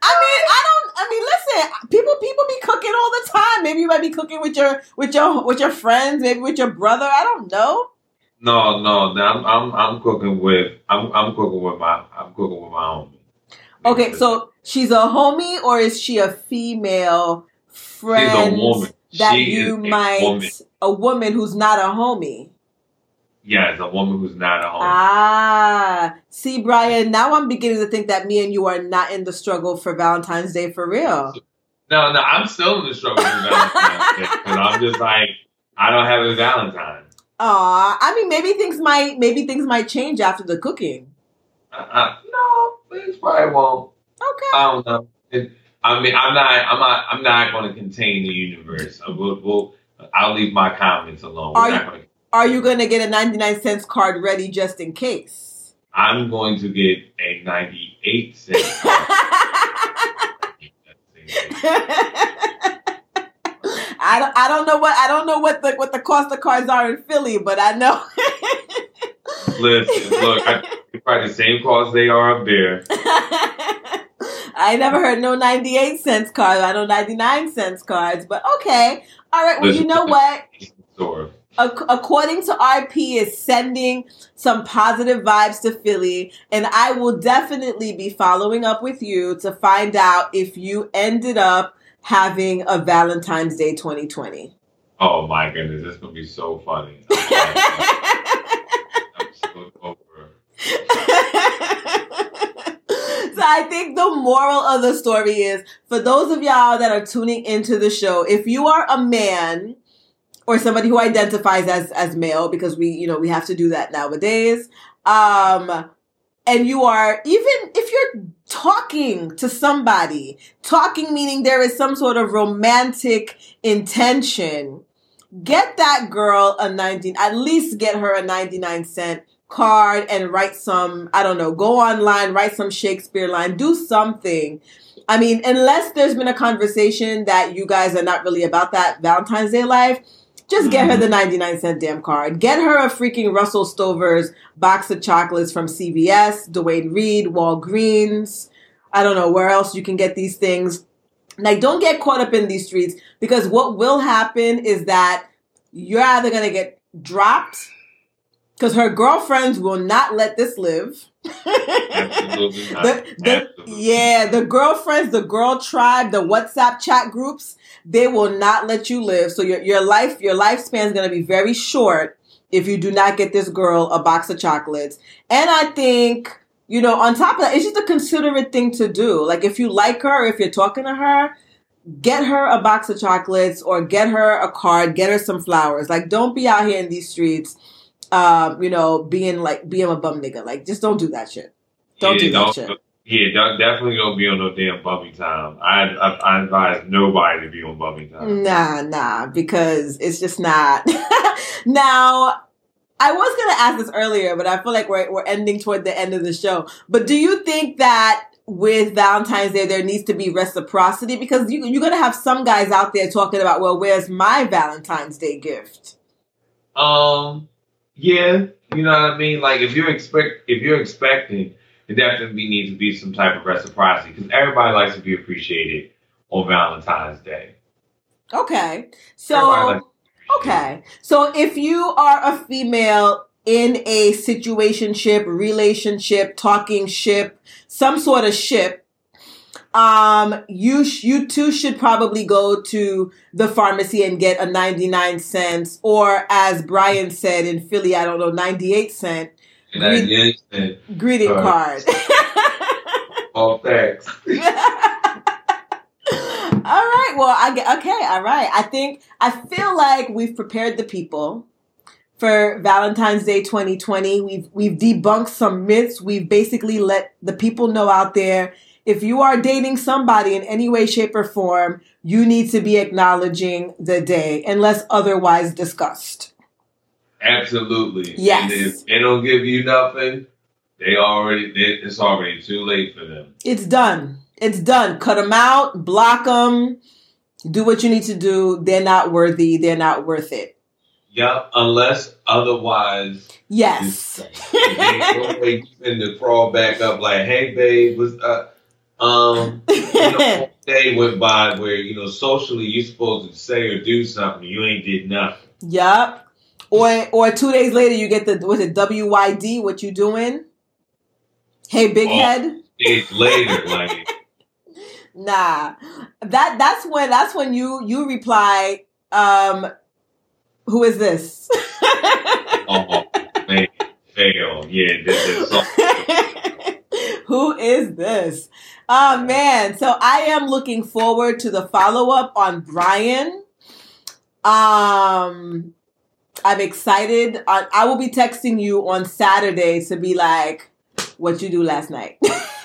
I don't. I mean, listen. People, people be cooking all the time. Maybe you might be cooking with your, with your, with your friends. Maybe with your brother. I don't know. No, no, no. I'm, I'm, I'm cooking with. I'm, I'm cooking with my. I'm cooking with my homie. Okay, so she's a homie, or is she a female friend She's a woman. that She you is a might woman. a woman who's not a homie? Yeah, it's a woman who's not a homie. Ah, see, Brian. Now I'm beginning to think that me and you are not in the struggle for Valentine's Day for real. No, no, I'm still in the struggle with Valentine's Day because I'm just like I don't have a Valentine. Aw, I mean, maybe things might maybe things might change after the cooking. Uh, uh, no, things probably won't. Okay. I don't know. It, I mean, I'm not. I'm not. I'm not going to contain the universe. I will, we'll, I'll leave my comments alone. Are We're you- not gonna, Are you going to get a ninety-nine cents card ready just in case? I'm going to get a ninety-eight cent. I don't. I don't know what. I don't know what the what the cost of cards are in Philly, but I know. Listen, look, I, it's probably the same cost they are up there. I never heard no ninety-eight cents cards. I know ninety-nine cents cards, but okay. All right. Well, Listen, you know what? Sort of. Ac- According to R P, is sending some positive vibes to Philly, and I will definitely be following up with you to find out if you ended up having a Valentine's Day twenty twenty. Oh my goodness, this is gonna be so funny. I'm so over. So I think the moral of the story is, for those of y'all that are tuning into the show, if you are a man or somebody who identifies as as male, because we, you know, we have to do that nowadays, um, and you are, even if you're talking to somebody, talking meaning there is some sort of romantic intention, get that girl a nineteen, at least get her a ninety-nine cent card and write some, I don't know, go online, write some Shakespeare line, do something. I mean, unless there's been a conversation that you guys are not really about that Valentine's Day life, just get her the ninety-nine cent damn card. Get her a freaking Russell Stover's box of chocolates from C V S, Dwayne Reed, Walgreens. I don't know where else you can get these things. Like, don't get caught up in these streets, because what will happen is that you're either going to get dropped, because her girlfriends will not let this live. Absolutely not. the, the, Absolutely. Yeah, the girlfriends, the girl tribe, the WhatsApp chat groups, they will not let you live. So your your life, your lifespan is going to be very short if you do not get this girl a box of chocolates. And I think, you know, on top of that, it's just a considerate thing to do. Like, if you like her, if you're talking to her, get her a box of chocolates or get her a card, get her some flowers. Like, don't be out here in these streets, um, you know, being like, being a bum nigga. Like, just don't do that shit. Don't yeah, do that don't, shit. Yeah, don't, definitely don't be on no damn bummy time. I, I, I advise nobody to be on bummy time. Nah, nah, because it's just not. Now, I was going to ask this earlier, but I feel like we're we're ending toward the end of the show. But do you think that with Valentine's Day, there needs to be reciprocity? Because you, you're going to have some guys out there talking about, well, where's my Valentine's Day gift? Um, yeah, you know what I mean? Like, if you're expect, if you're expecting, there definitely needs to be some type of reciprocity, because everybody likes to be appreciated on Valentine's Day. Okay. So, okay. So if you are a female in a situationship, relationship, talking ship, some sort of ship, um, you sh- you too should probably go to the pharmacy and get a ninety-nine cents, or as Brian said in Philly, I don't know, ninety-eight cent ninety-eight cent greeting uh, card. All thanks. All right. Well, I get, okay. All right. I think, I feel like we've prepared the people for Valentine's Day twenty twenty. We've, we've debunked some myths. We've basically let the people know out there, if you are dating somebody in any way, shape, or form, you need to be acknowledging the day unless otherwise discussed. Absolutely. Yes. And if they don't give you nothing, they already, they, it's already too late for them. It's done. It's done. Cut them out, block them, do what you need to do. They're not worthy. They're not worth it. Yeah, unless otherwise. Yes. They in to crawl back up like, hey, babe, what's up? Um, you know, day went by where, you know, socially you're supposed to say or do something. You ain't did nothing. Yup. Or or two days later you get the, what's it, W Y D, what you doing? Hey, big oh, head. Days later, like. Nah, that that's when that's when you you reply, um, who is this? Oh man, fail. Yeah, this is who is this? Oh man, so I am looking forward to the follow up on Brian. Um, I'm excited. I, I will be texting you on Saturday to be like, what you do last night.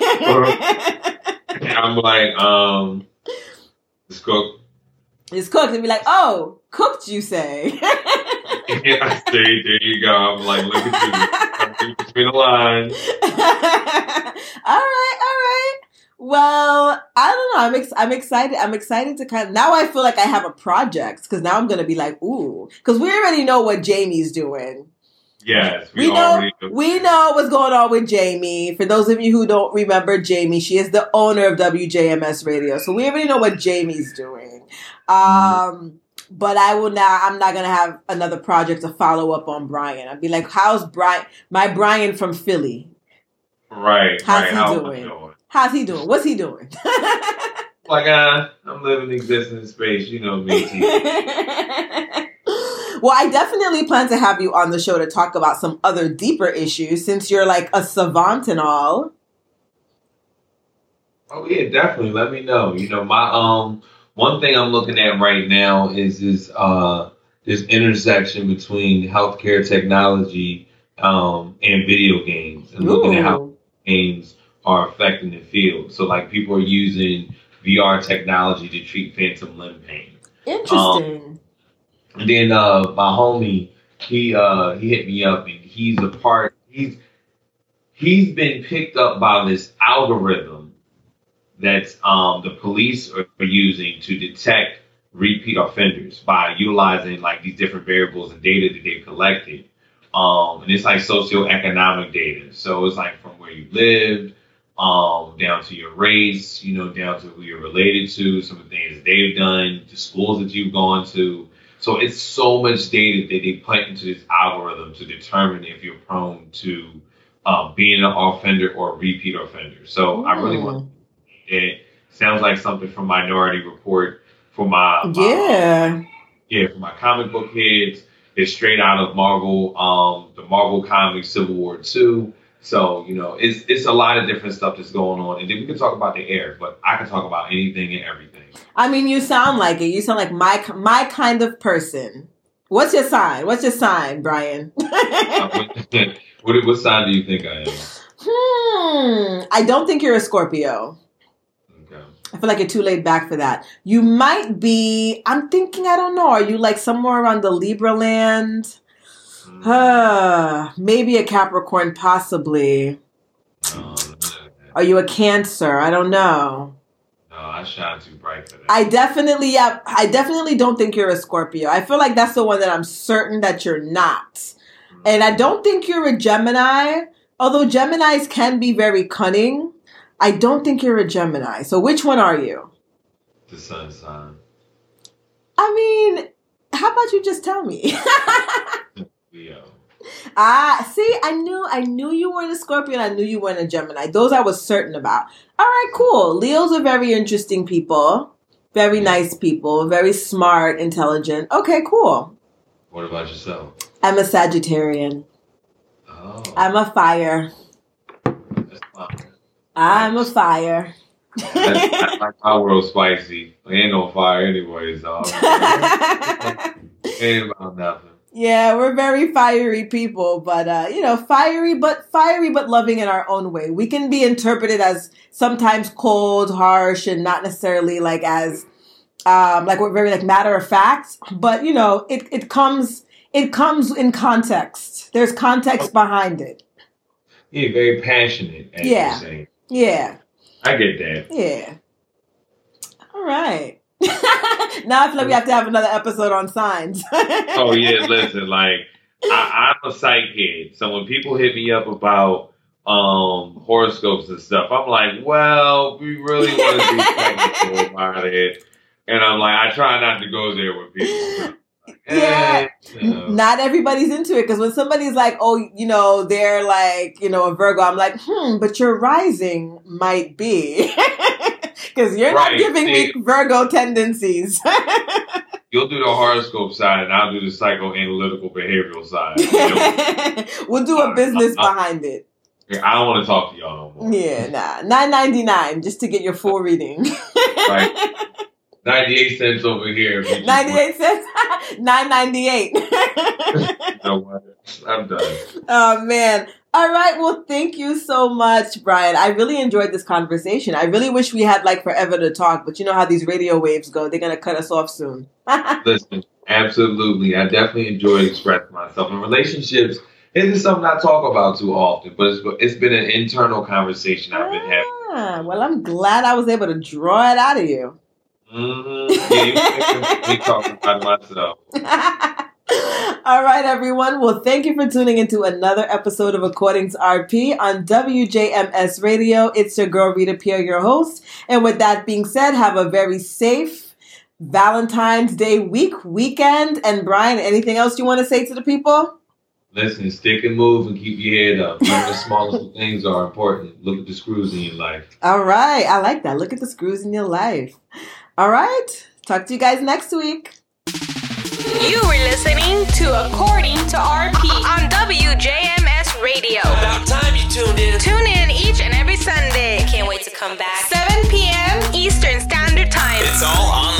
I'm like, um, it's cooked. It's cooked. And be like, oh, cooked, you say. Yeah, there, there you go. I'm like, look at you. Between the lines. all right, all right. Well, I don't know. I'm ex- I'm excited. I'm excited to kind of, now I feel like I have a project, because now I'm going to be like, ooh, because we already know what Jamie's doing. Yes, we, we know we know what's going on with Jamie. For those of you who don't remember Jamie, she is the owner of W J M S Radio, so we already know what Jamie's doing. Um, but I will now. I'm not gonna have another project to follow up on Brian. I'd be like, "How's Brian? My Brian from Philly? Right? How's right. he How doing? doing? How's he doing? What's he doing? Like, uh, I'm living existing in space. You know me. Well, I definitely plan to have you on the show to talk about some other deeper issues, since you're like a savant and all. Oh yeah, definitely. Let me know. You know, my um one thing I'm looking at right now is this uh this intersection between healthcare technology um and video games, and looking Ooh. At how games are affecting the field. So like, people are using V R technology to treat phantom limb pain. Interesting. Um, And then uh, my homie, he uh, he hit me up, and he's a part. He's he's been picked up by this algorithm that um, the police are using to detect repeat offenders by utilizing like these different variables and data that they've collected. Um, and it's like socioeconomic data. So it's like from where you lived, um, down to your race, you know, down to who you're related to, some of the things that they've done, the schools that you've gone to. So it's so much data that they put into this algorithm to determine if you're prone to uh, being an offender or a repeat offender. So mm. I really want it. Sounds like something from Minority Report for my, my yeah um, yeah for my comic book heads. It's straight out of Marvel, um, the Marvel Comics Civil War two. So, you know, it's it's a lot of different stuff that's going on. And then we can talk about the air, but I can talk about anything and everything. I mean, you sound like it. You sound like my my kind of person. What's your sign? What's your sign, Brian? what, what sign do you think I am? Hmm. I don't think you're a Scorpio. Okay. I feel like you're too laid back for that. You might be, I'm thinking, I don't know. Are you like somewhere around the Libra land? Mm. Uh, maybe a Capricorn, possibly. No, Are you a Cancer? I don't know. No, I shine too bright for that. I definitely, yeah, I definitely don't think you're a Scorpio. I feel like that's the one that I'm certain that you're not. Mm. And I don't think you're a Gemini, although Geminis can be very cunning. I don't think you're a Gemini. So which one are you? The sun sign. I mean, how about you just tell me? Leo. Ah, see, I knew I knew you weren't a Scorpio and I knew you weren't a Gemini. Those I was certain about. All right, cool. Leos are very interesting people. Very nice people. Very smart, intelligent. Okay, cool. What about yourself? I'm a Sagittarian. Oh. I'm a fire. That's fine. I'm a fire. I like my world spicy. I ain't no fire anyways, dog. Ain't about nothing. Yeah, we're very fiery people, but uh, you know, fiery but fiery but loving in our own way. We can be interpreted as sometimes cold, harsh, and not necessarily like as um, like we're very like matter of fact. But you know, it it comes it comes in context. There's context behind it. Yeah, very passionate. As yeah. You're saying. Yeah. I get that. Yeah. All right. Now I feel like we have to have another episode on signs. Oh, yeah. Listen, like, I, I'm a psych head. So when people hit me up about um, horoscopes and stuff, I'm like, well, we really want to be technical about it. And I'm like, I try not to go there with people. Yeah, you know. Not everybody's into it because when somebody's like, oh, you know, they're like, you know, a Virgo, I'm like, hmm, but your rising might be because you're right, not giving see, me Virgo tendencies. You'll do the horoscope side and I'll do the psychoanalytical behavioral side. You know? We'll do a business I, I, behind it. I don't want to talk to y'all no more. Yeah, nah, nine ninety-nine just to get your full reading. Right. ninety-eight cents over here. ninety-eight cents? nine ninety-eight. You know what? I'm done. Oh, man. All right. Well, thank you so much, Brian. I really enjoyed this conversation. I really wish we had like forever to talk, but you know how these radio waves go. They're going to cut us off soon. Listen, absolutely. I definitely enjoyed expressing myself. And relationships isn't something I talk about too often, but it's, it's been an internal conversation I've been having. Ah, well, I'm glad I was able to draw it out of you. Mm-hmm. Yeah, you can be talking about myself. All right, everyone. Well, thank you for tuning into another episode of According to R P on W J M S Radio. It's your girl, Rita Pierre, your host. And with that being said, have a very safe Valentine's Day week, weekend. And Brian, anything else you want to say to the people? Listen, stick and move and keep your head up. Even the smallest things are important. Look at the screws in your life. All right. I like that. Look at the screws in your life. All right. Talk to you guys next week. You were listening to According to R P on W J M S Radio. About time you tuned in. Tune in each and every Sunday. Can't wait to come back. seven p.m. Eastern Standard Time. It's all online.